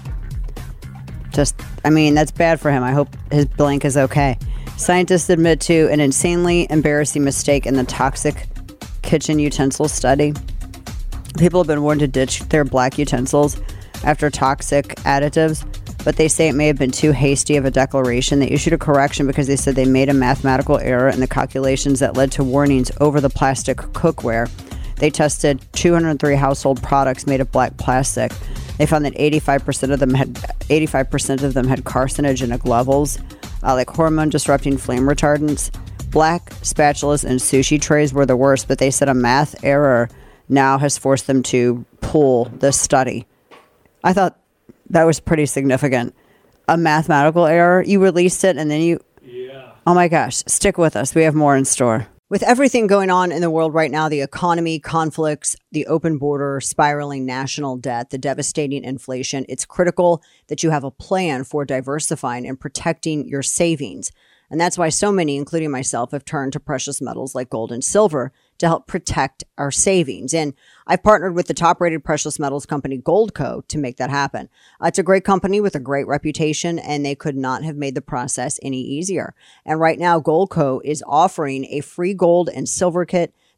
I mean, that's bad for him. I hope his blank is okay. Scientists admit to an insanely embarrassing mistake in the toxic kitchen utensil study. People have been warned to ditch their black utensils after toxic additives, but they say it may have been too hasty of a declaration. They issued a correction because they said they made a mathematical error in the calculations that led to warnings over the plastic cookware. They tested 203 household products made of black plastic. They found that 85% of them had carcinogenic levels, like hormone-disrupting flame retardants. Black spatulas and sushi trays were the worst, but they said a math error now has forced them to pull this study. I thought that was pretty significant. A mathematical error, you released it, and then you... Yeah. Oh my gosh, stick with us. We have more in store. With everything going on in the world right now, the economy, conflicts, the open border, spiraling national debt, the devastating inflation, it's critical that you have a plan for diversifying and protecting your savings. And that's why so many, including myself, have turned to precious metals like gold and silver to help protect our savings. And I've partnered with the top-rated precious metals company Goldco to make that happen. It's a great company with a great reputation, and they could not have made the process any easier. And right now, Goldco is offering a free gold and silver kit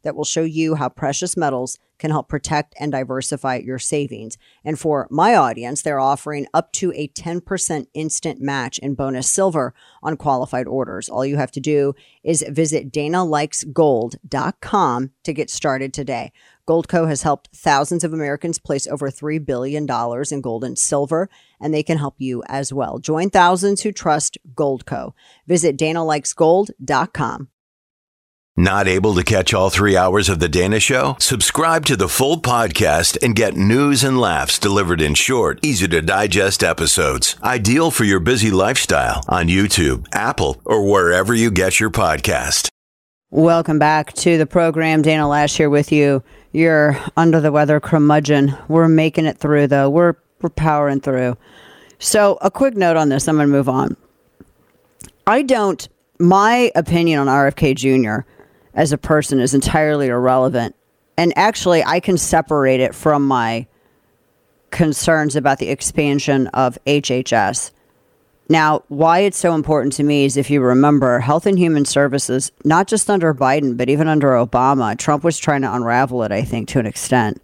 that will show you how precious metals can help protect and diversify your savings. And for my audience, they're offering up to a 10% instant match in bonus silver on qualified orders. All you have to do is visit DanaLikesGold.com to get started today. Goldco has helped thousands of Americans place over $3 billion in gold and silver, and they can help you as well. Join thousands who trust Goldco. Visit DanaLikesGold.com. Not able to catch all 3 hours of The Dana Show? Subscribe to the full podcast and get news and laughs delivered in short, easy to digest episodes. Ideal for your busy lifestyle on YouTube, Apple, or wherever you get your podcast. Welcome back to the program. Dana Lash here with you. You're under the weather curmudgeon. We're making it through, though. We're powering through. So a quick note on this. I'm going to move on. My opinion on RFK Jr. as a person is entirely irrelevant. And actually, I can separate it from my concerns about the expansion of HHS. Now, why it's so important to me is, if you remember, Health and Human Services, not just under Biden, but even under Obama, Trump was trying to unravel it, I think, to an extent.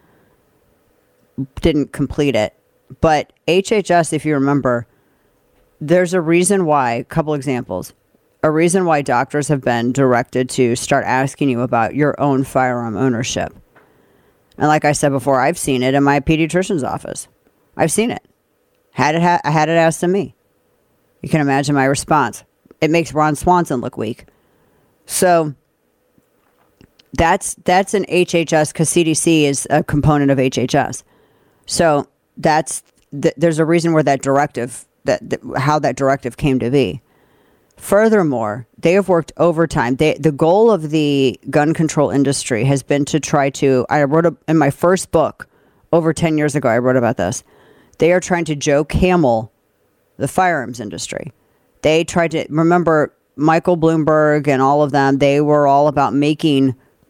Didn't complete it. But HHS, if you remember, there's a reason why, a couple examples, a reason why doctors have been directed to start asking you about your own firearm ownership. And like I said before, I've seen it in my pediatrician's office. I've seen it. I had it asked of me. You can imagine my response. It makes Ron Swanson look weak. So that's an HHS, because CDC is a component of HHS. So there's a reason where that directive, how that directive came to be. Furthermore, they have worked overtime. The goal of the gun control industry has been to try to, in my first book, over 10 years ago, I wrote about this. They are trying to Joe Camel the firearms industry. They tried to, remember Michael Bloomberg and all of them, they were all about making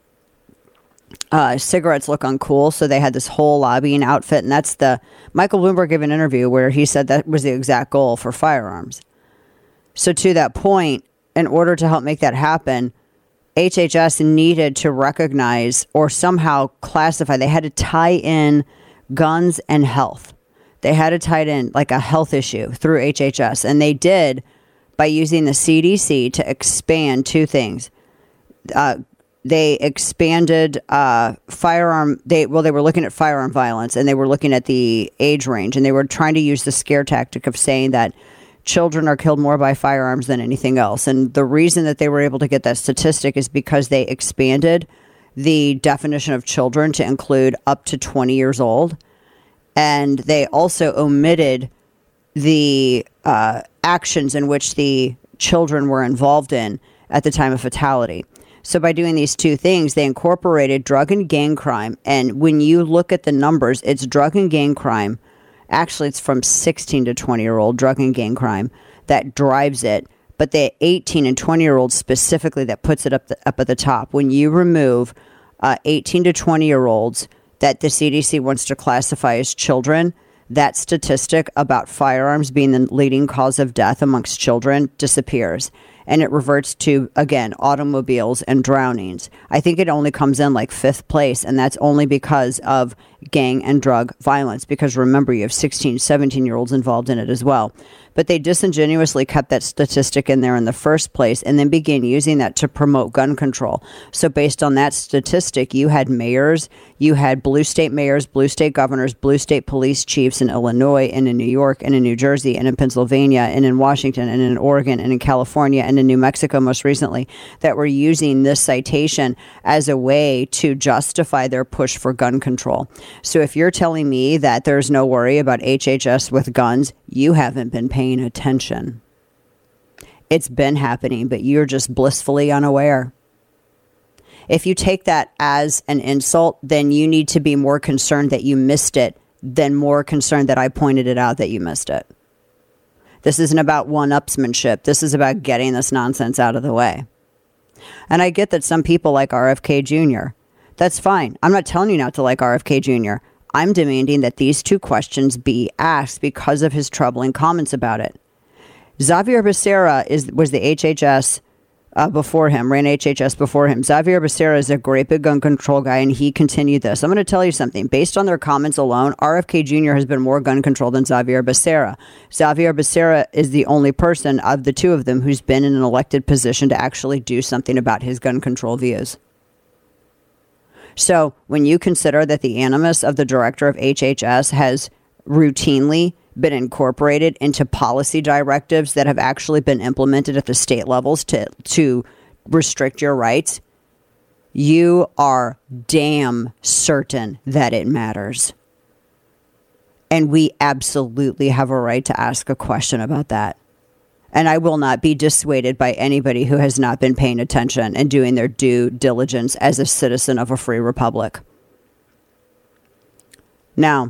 cigarettes look uncool. So they had this whole lobbying outfit. And Michael Bloomberg gave an interview where he said that was the exact goal for firearms. So to that point, in order to help make that happen, HHS needed to recognize or somehow classify, they had to tie in guns and health. They had to tie it in like a health issue through HHS. And they did by using the CDC to expand two things. They expanded firearm. They were looking at firearm violence, and they were looking at the age range, and they were trying to use the scare tactic of saying that children are killed more by firearms than anything else. And the reason that they were able to get that statistic is because they expanded the definition of children to include up to 20 years old. And they also omitted the actions in which the children were involved in at the time of fatality. So by doing these two things, they incorporated drug and gang crime. And when you look at the numbers, it's drug and gang crime. Actually, it's from 16 to 20-year-old drug and gang crime that drives it. But the 18 and 20-year-olds specifically that puts it up at the top. When you remove 18 to 20-year-olds that the CDC wants to classify as children, that statistic about firearms being the leading cause of death amongst children disappears. And it reverts to, again, automobiles and drownings. I think it only comes in like fifth place, and that's only because of gang and drug violence. Because remember, you have 16, 17-year-olds involved in it as well. But they disingenuously kept that statistic in there in the first place and then began using that to promote gun control. So based on that statistic, you had mayors, you had blue state mayors, blue state governors, blue state police chiefs in Illinois and in New York and in New Jersey and in Pennsylvania and in Washington and in Oregon and in California and in New Mexico most recently that were using this citation as a way to justify their push for gun control. So if you're telling me that there's no worry about HHS with guns, you haven't been paying attention. It's been happening, but you're just blissfully unaware. If you take that as an insult, then you need to be more concerned that you missed it than more concerned that I pointed it out that you missed it. This isn't about one-upsmanship. This is about getting this nonsense out of the way. And I get that some people like RFK Jr. That's fine. I'm not telling you not to like RFK Jr. I'm demanding that these two questions be asked because of his troubling comments about it. Xavier Becerra was the HHS before him, ran HHS before him. Xavier Becerra is a great big gun control guy, and he continued this. I'm going to tell you something. Based on their comments alone, RFK Jr. has been more gun control than Xavier Becerra. Xavier Becerra is the only person of the two of them who's been in an elected position to actually do something about his gun control views. So when you consider that the animus of the director of HHS has routinely been incorporated into policy directives that have actually been implemented at the state levels to restrict your rights, you are damn certain that it matters. And we absolutely have a right to ask a question about that. And I will not be dissuaded by anybody who has not been paying attention and doing their due diligence as a citizen of a free republic. Now,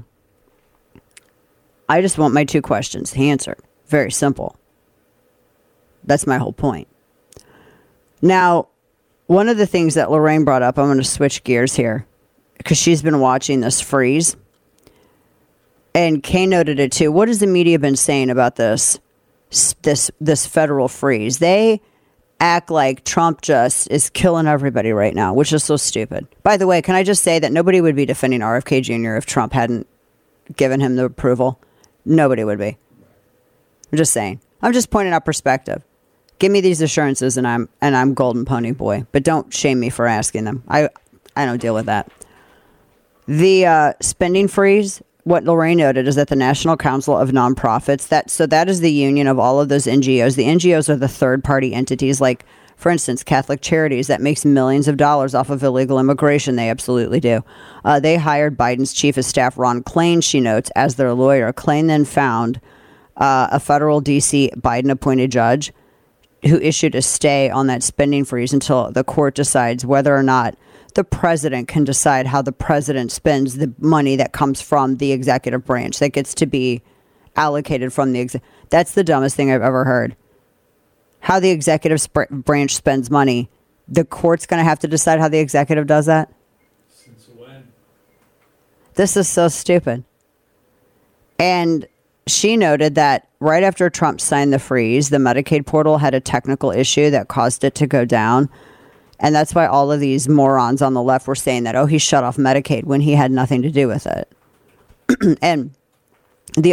I just want my two questions answered. Very simple. That's my whole point. Now, one of the things that Lorraine brought up, I'm going to switch gears here because she's been watching this freeze. And Kay noted it too. What has the media been saying about this federal freeze? They act like Trump just is killing everybody right now, which is so stupid. By the way, can I just say that nobody would be defending RFK Jr. if Trump hadn't given him the approval? Nobody would be. I'm just saying. I'm just pointing out perspective. Give me these assurances and I'm golden pony boy. But don't shame me for asking them. I don't deal with that. The spending freeze, what Lorraine noted is that the National Council of Nonprofits, that is the union of all of those NGOs. The NGOs are the third-party entities, like, for instance, Catholic Charities, that makes millions of dollars off of illegal immigration. They absolutely do. They hired Biden's chief of staff, Ron Klain, she notes, as their lawyer. Klain then found a federal D.C. Biden-appointed judge who issued a stay on that spending freeze until the court decides whether or not the president can decide how the president spends the money that comes from the executive branch that gets to be allocated from the That's the dumbest thing I've ever heard. How the executive branch spends money. The court's going to have to decide how the executive does that? Since when? This is so stupid. And she noted that right after Trump signed the freeze, the Medicaid portal had a technical issue that caused it to go down. And that's why all of these morons on the left were saying that, oh, he shut off Medicaid when he had nothing to do with it. And the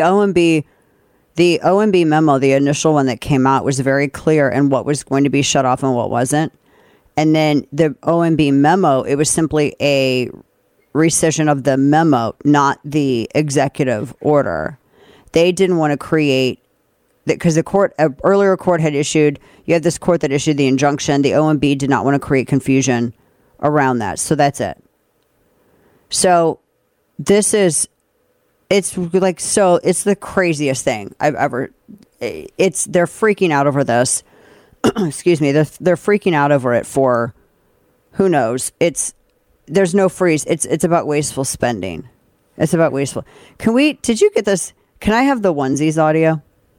OMB memo, the initial one that came out, was very clear in what was going to be shut off and what wasn't. And then the OMB memo, it was simply a rescission of the memo, not the executive order. They didn't want to create, because the earlier court had issued, you have this court that issued the injunction. The OMB did not want to create confusion around that. So that's it. So it's the craziest thing I've ever, they're freaking out over this. Excuse me. They're freaking out over it for, who knows? There's no freeze. It's about wasteful spending. It's about wasteful. Did you get this? Can I have the onesies audio?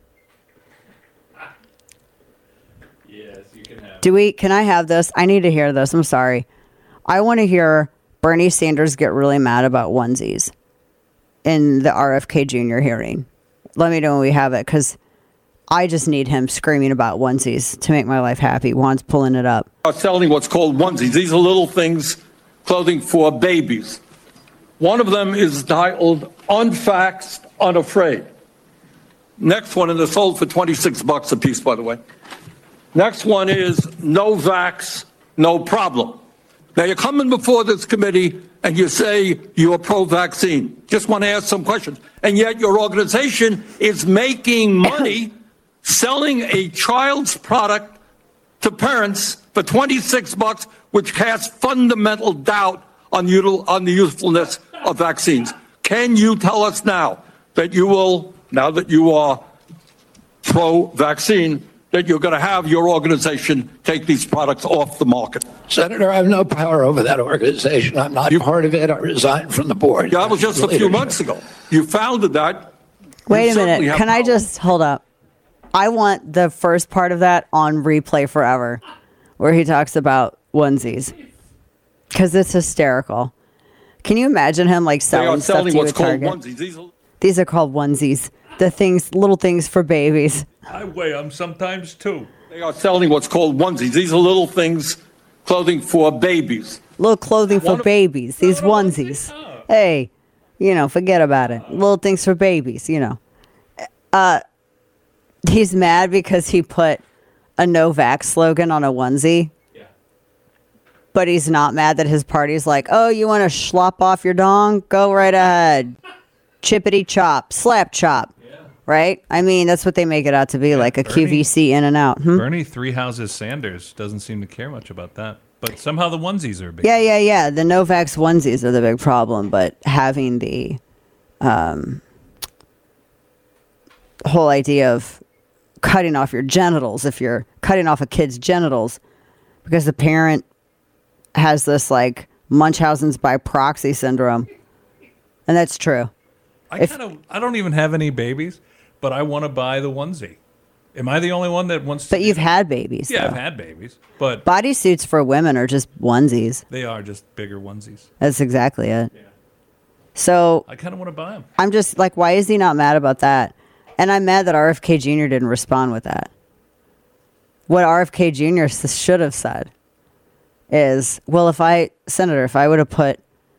Can I have this? I need to hear this. I'm sorry. I want to hear Bernie Sanders get really mad about onesies in the RFK Jr. hearing. Let me know when we have it, because I just need him screaming about onesies to make my life happy. Juan's pulling it up. Are selling what's called onesies. These are little things, clothing for babies. One of them is titled Unfaxed, Unafraid. Next one, and they're sold for $26 a piece, by the way. Next one is no vax, no problem. Now, you're coming before this committee and you say you're pro-vaccine. Just want to ask some questions. And yet your organization is making money selling a child's product to parents for $26, which casts fundamental doubt on the usefulness of vaccines. Can you tell us now that you will, now that you are pro-vaccine, that you're going to have your organization take these products off the market? Senator, I have no power over that organization. I'm not part of it. I resigned from the board. Yeah, that was just a few months ago. You founded that. Wait a minute. Can I just hold up? I want the first part of that on replay forever, where he talks about onesies, because it's hysterical. Can you imagine him like selling stuff to you at Target? Onesies. These are called onesies. The things, little things for babies. I wear them sometimes too. They are selling what's called onesies. These are little things, clothing for babies. Little clothing for babies. These onesies. Hey, forget about it. Little things for babies, He's mad because he put a no vax slogan on a onesie. Yeah. But he's not mad that his party's like, oh, you want to schlop off your dong? Go right ahead. Chippity chop, slap chop. Yeah. Right? I mean, that's what they make it out to be, like a QVC in and out. Bernie Three Houses Sanders doesn't seem to care much about that. But somehow the onesies are big. Yeah. The no vax onesies are the big problem. But having the whole idea of cutting off your genitals, if you're cutting off a kid's genitals because the parent has this like Munchausen's by proxy syndrome, and that's true. I don't even have any babies, but I want to buy the onesie. Am I the only one that wants to? But you've had babies. Yeah, though. I've had babies, but bodysuits for women are just onesies. They are just bigger onesies. That's exactly it. Yeah. So I kind of want to buy them. I'm just like, why is he not mad about that? And I'm mad that RFK Jr. didn't respond with that. What RFK Jr. should have said is, well, if I would have put,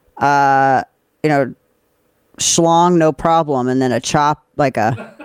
schlong, no problem, and then a chop, like a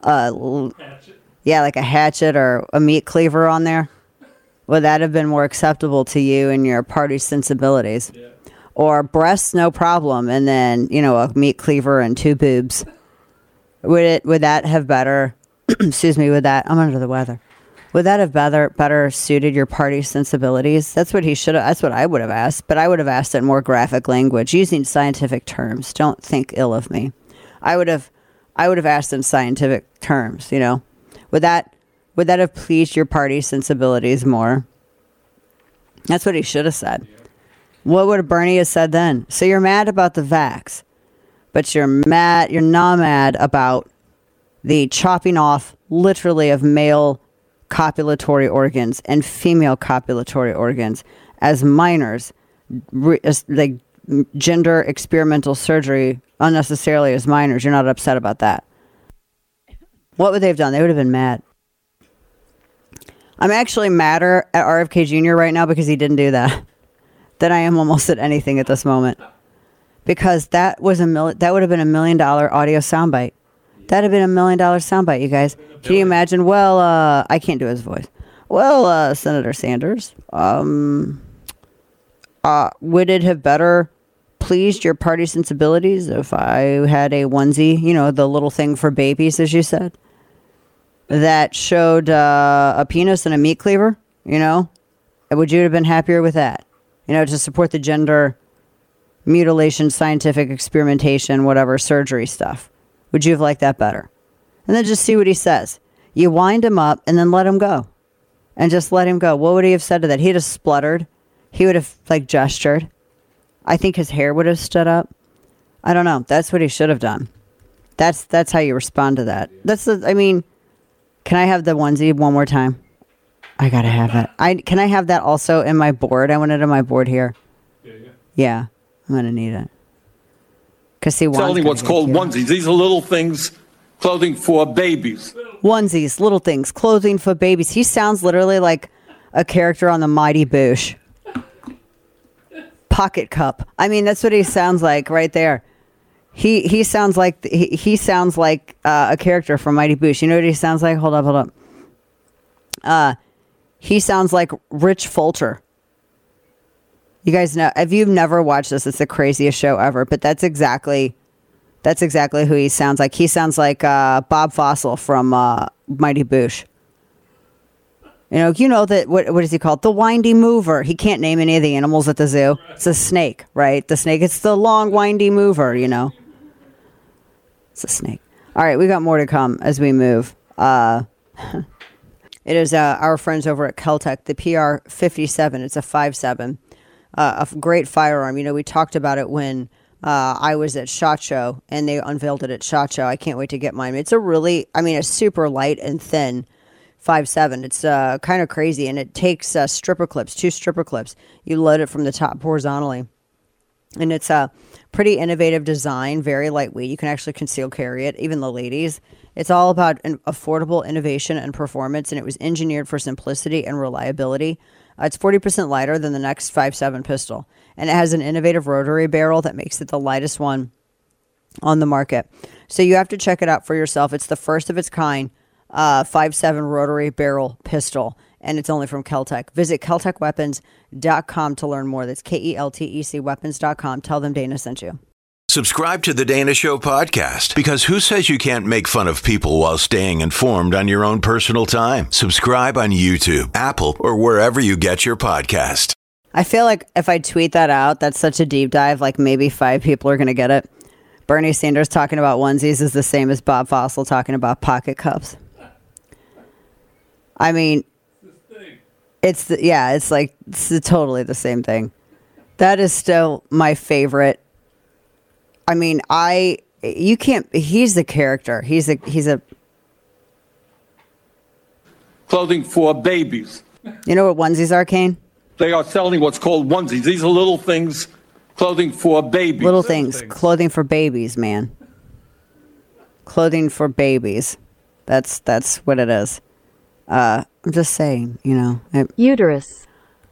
hatchet or a meat cleaver on there, would that have been more acceptable to you and your party sensibilities? Yeah. Or breasts, no problem, and then, a meat cleaver and two boobs. Would that have better, I'm under the weather. Would that have better suited your party sensibilities? That's what I would have asked, but I would have asked in more graphic language, using scientific terms. Don't think ill of me. I would have asked in scientific terms, Would that have pleased your party sensibilities more? That's what he should have said. What would Bernie have said then? So you're mad about the vax, but you're not mad about the chopping off literally of male copulatory organs and female copulatory organs as minors, like gender experimental surgery unnecessarily as minors. You're not upset about that. What would they have done? They would have been mad. I'm actually madder at RFK Jr. right now because he didn't do that than I am almost at anything at this moment. Because that would have been $1 million audio soundbite. That'd have been $1 million soundbite, you guys. Can you imagine? Well, I can't do his voice. Well, Senator Sanders, would it have better pleased your party sensibilities if I had a onesie, the little thing for babies, as you said, that showed a penis and a meat cleaver, Would you have been happier with that? To support the gender mutilation, scientific experimentation, whatever, surgery stuff. Would you have liked that better? And then just see what he says. You wind him up and then let him go. And just let him go. What would he have said to that? He'd have spluttered. He would have, gestured. I think his hair would have stood up. I don't know. That's what he should have done. That's how you respond to that. Can I have the onesie one more time? I gotta have it. Can I have that also in my board? I want it in my board here. Yeah, I'm gonna need it. Because selling what's called onesies. These are little things, clothing for babies. Onesies, little things, clothing for babies. He sounds literally like a character on the Mighty Boosh. Pocket Cup. That's what he sounds like right there. He sounds like a character from Mighty Boosh. You know what he sounds like? Hold up. He sounds like Rich Fulcher. You guys know, if you've never watched this, it's the craziest show ever. But that's exactly who he sounds like. He sounds like Bob Fossil from Mighty Boosh. That what is he called? The windy mover. He can't name any of the animals at the zoo. It's a snake, right? The snake. It's the long windy mover. It's a snake. All right, we got more to come as we move. It is our friends over at Keltec, the PR-57. It's a 5.7, a great firearm. We talked about it when I was at SHOT Show, and they unveiled it at SHOT Show. I can't wait to get mine. It's a super light and thin 5.7. It's kind of crazy, and it takes two stripper clips. You load it from the top horizontally, and it's a pretty innovative design, very lightweight. You can actually conceal carry it, even the ladies. It's all about affordable innovation and performance, and it was engineered for simplicity and reliability. It's 40% lighter than the next 5.7 pistol, and it has an innovative rotary barrel that makes it the lightest one on the market. So you have to check it out for yourself. It's the first of its kind 5.7 rotary barrel pistol, and it's only from Keltec. Visit KeltecWeapons.com to learn more. That's KELTEC weapons.com. Tell them Dana sent you. Subscribe to the Dana Show podcast, because who says you can't make fun of people while staying informed on your own personal time? Subscribe on YouTube, Apple, or wherever you get your podcast. I feel like if I tweet that out, that's such a deep dive, like maybe 5 people are going to get it. Bernie Sanders talking about onesies is the same as Bob Fossil talking about pocket cups. I mean, it's totally the same thing. That is still my favorite. I mean, he's the character. He's a clothing for babies. You know what onesies are, Kane? They are selling what's called onesies. These are little things, clothing for babies. Little things, clothing for babies, man. Clothing for babies. That's what it is. I'm just saying, Uterus.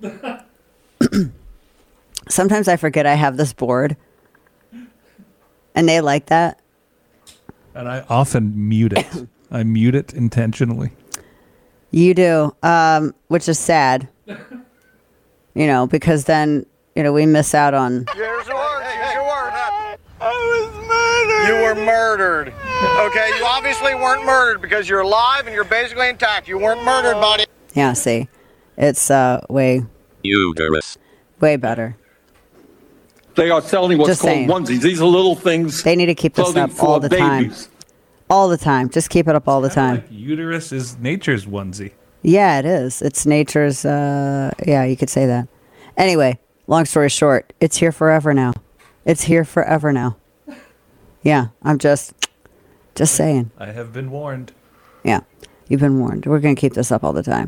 Sometimes I forget I have this board. And they like that. And I often mute it. I mute it intentionally. You do, which is sad. Because then, we miss out on... Here's your word. I was murdered. You were murdered. Okay, you obviously weren't murdered because you're alive and you're basically intact. You weren't murdered, buddy. Yeah, see. It's way better. They are selling what's called onesies. These are little things. They need to keep this up all the time. All the time. Just keep it up all the time. Like uterus is nature's onesie. Yeah, it is. It's nature's, you could say that. Anyway, long story short, it's here forever now. It's here forever now. Yeah, I'm just saying. I have been warned. Yeah, you've been warned. We're going to keep this up all the time.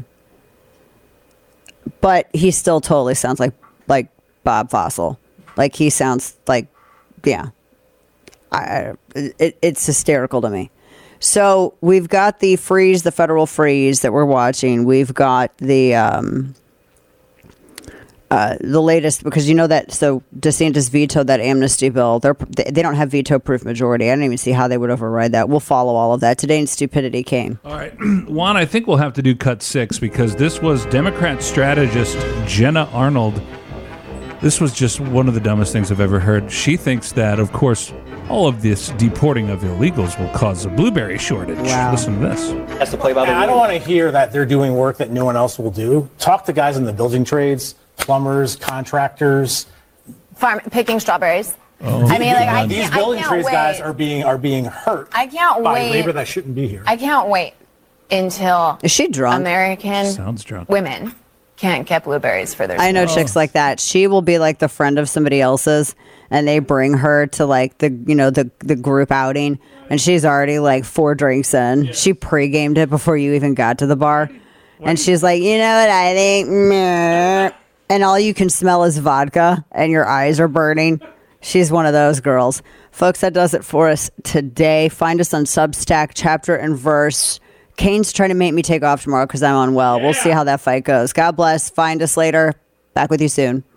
But he still totally sounds like Bob Fossil. Like, he sounds like, yeah. It's hysterical to me. So we've got the federal freeze that we're watching. We've got the latest, because so DeSantis vetoed that amnesty bill. They don't have veto-proof majority. I don't even see how they would override that. We'll follow all of that today in Stupidity, Kane. All right, Juan, I think we'll have to do cut 6, because this was Democrat strategist Jenna Arnold. This was just one of the dumbest things I've ever heard. She thinks that, of course, all of this deporting of illegals will cause a blueberry shortage. Wow. Listen to this. That's the play by the I don't want to hear that they're doing work that no one else will do. Talk to guys in the building trades, plumbers, contractors. Picking strawberries. Oh. I mean, these building trades guys are being hurt. I can't by wait. Labor that shouldn't be here. I can't wait until is she drunk? American sounds drunk. Women can't get blueberries for their. I know chicks like that. She will be like the friend of somebody else's, and they bring her to like the group outing, and she's already like 4 drinks in. She pre-gamed it before you even got to the bar, and she's like, you know what I think, meh. And all you can smell is vodka, and your eyes are burning. She's one of those girls, folks. That does it for us today. Find us on Substack, Chapter and Verse. Kane's trying to make me take off tomorrow because I'm unwell. We'll see how that fight goes. God bless. Find us later. Back with you soon.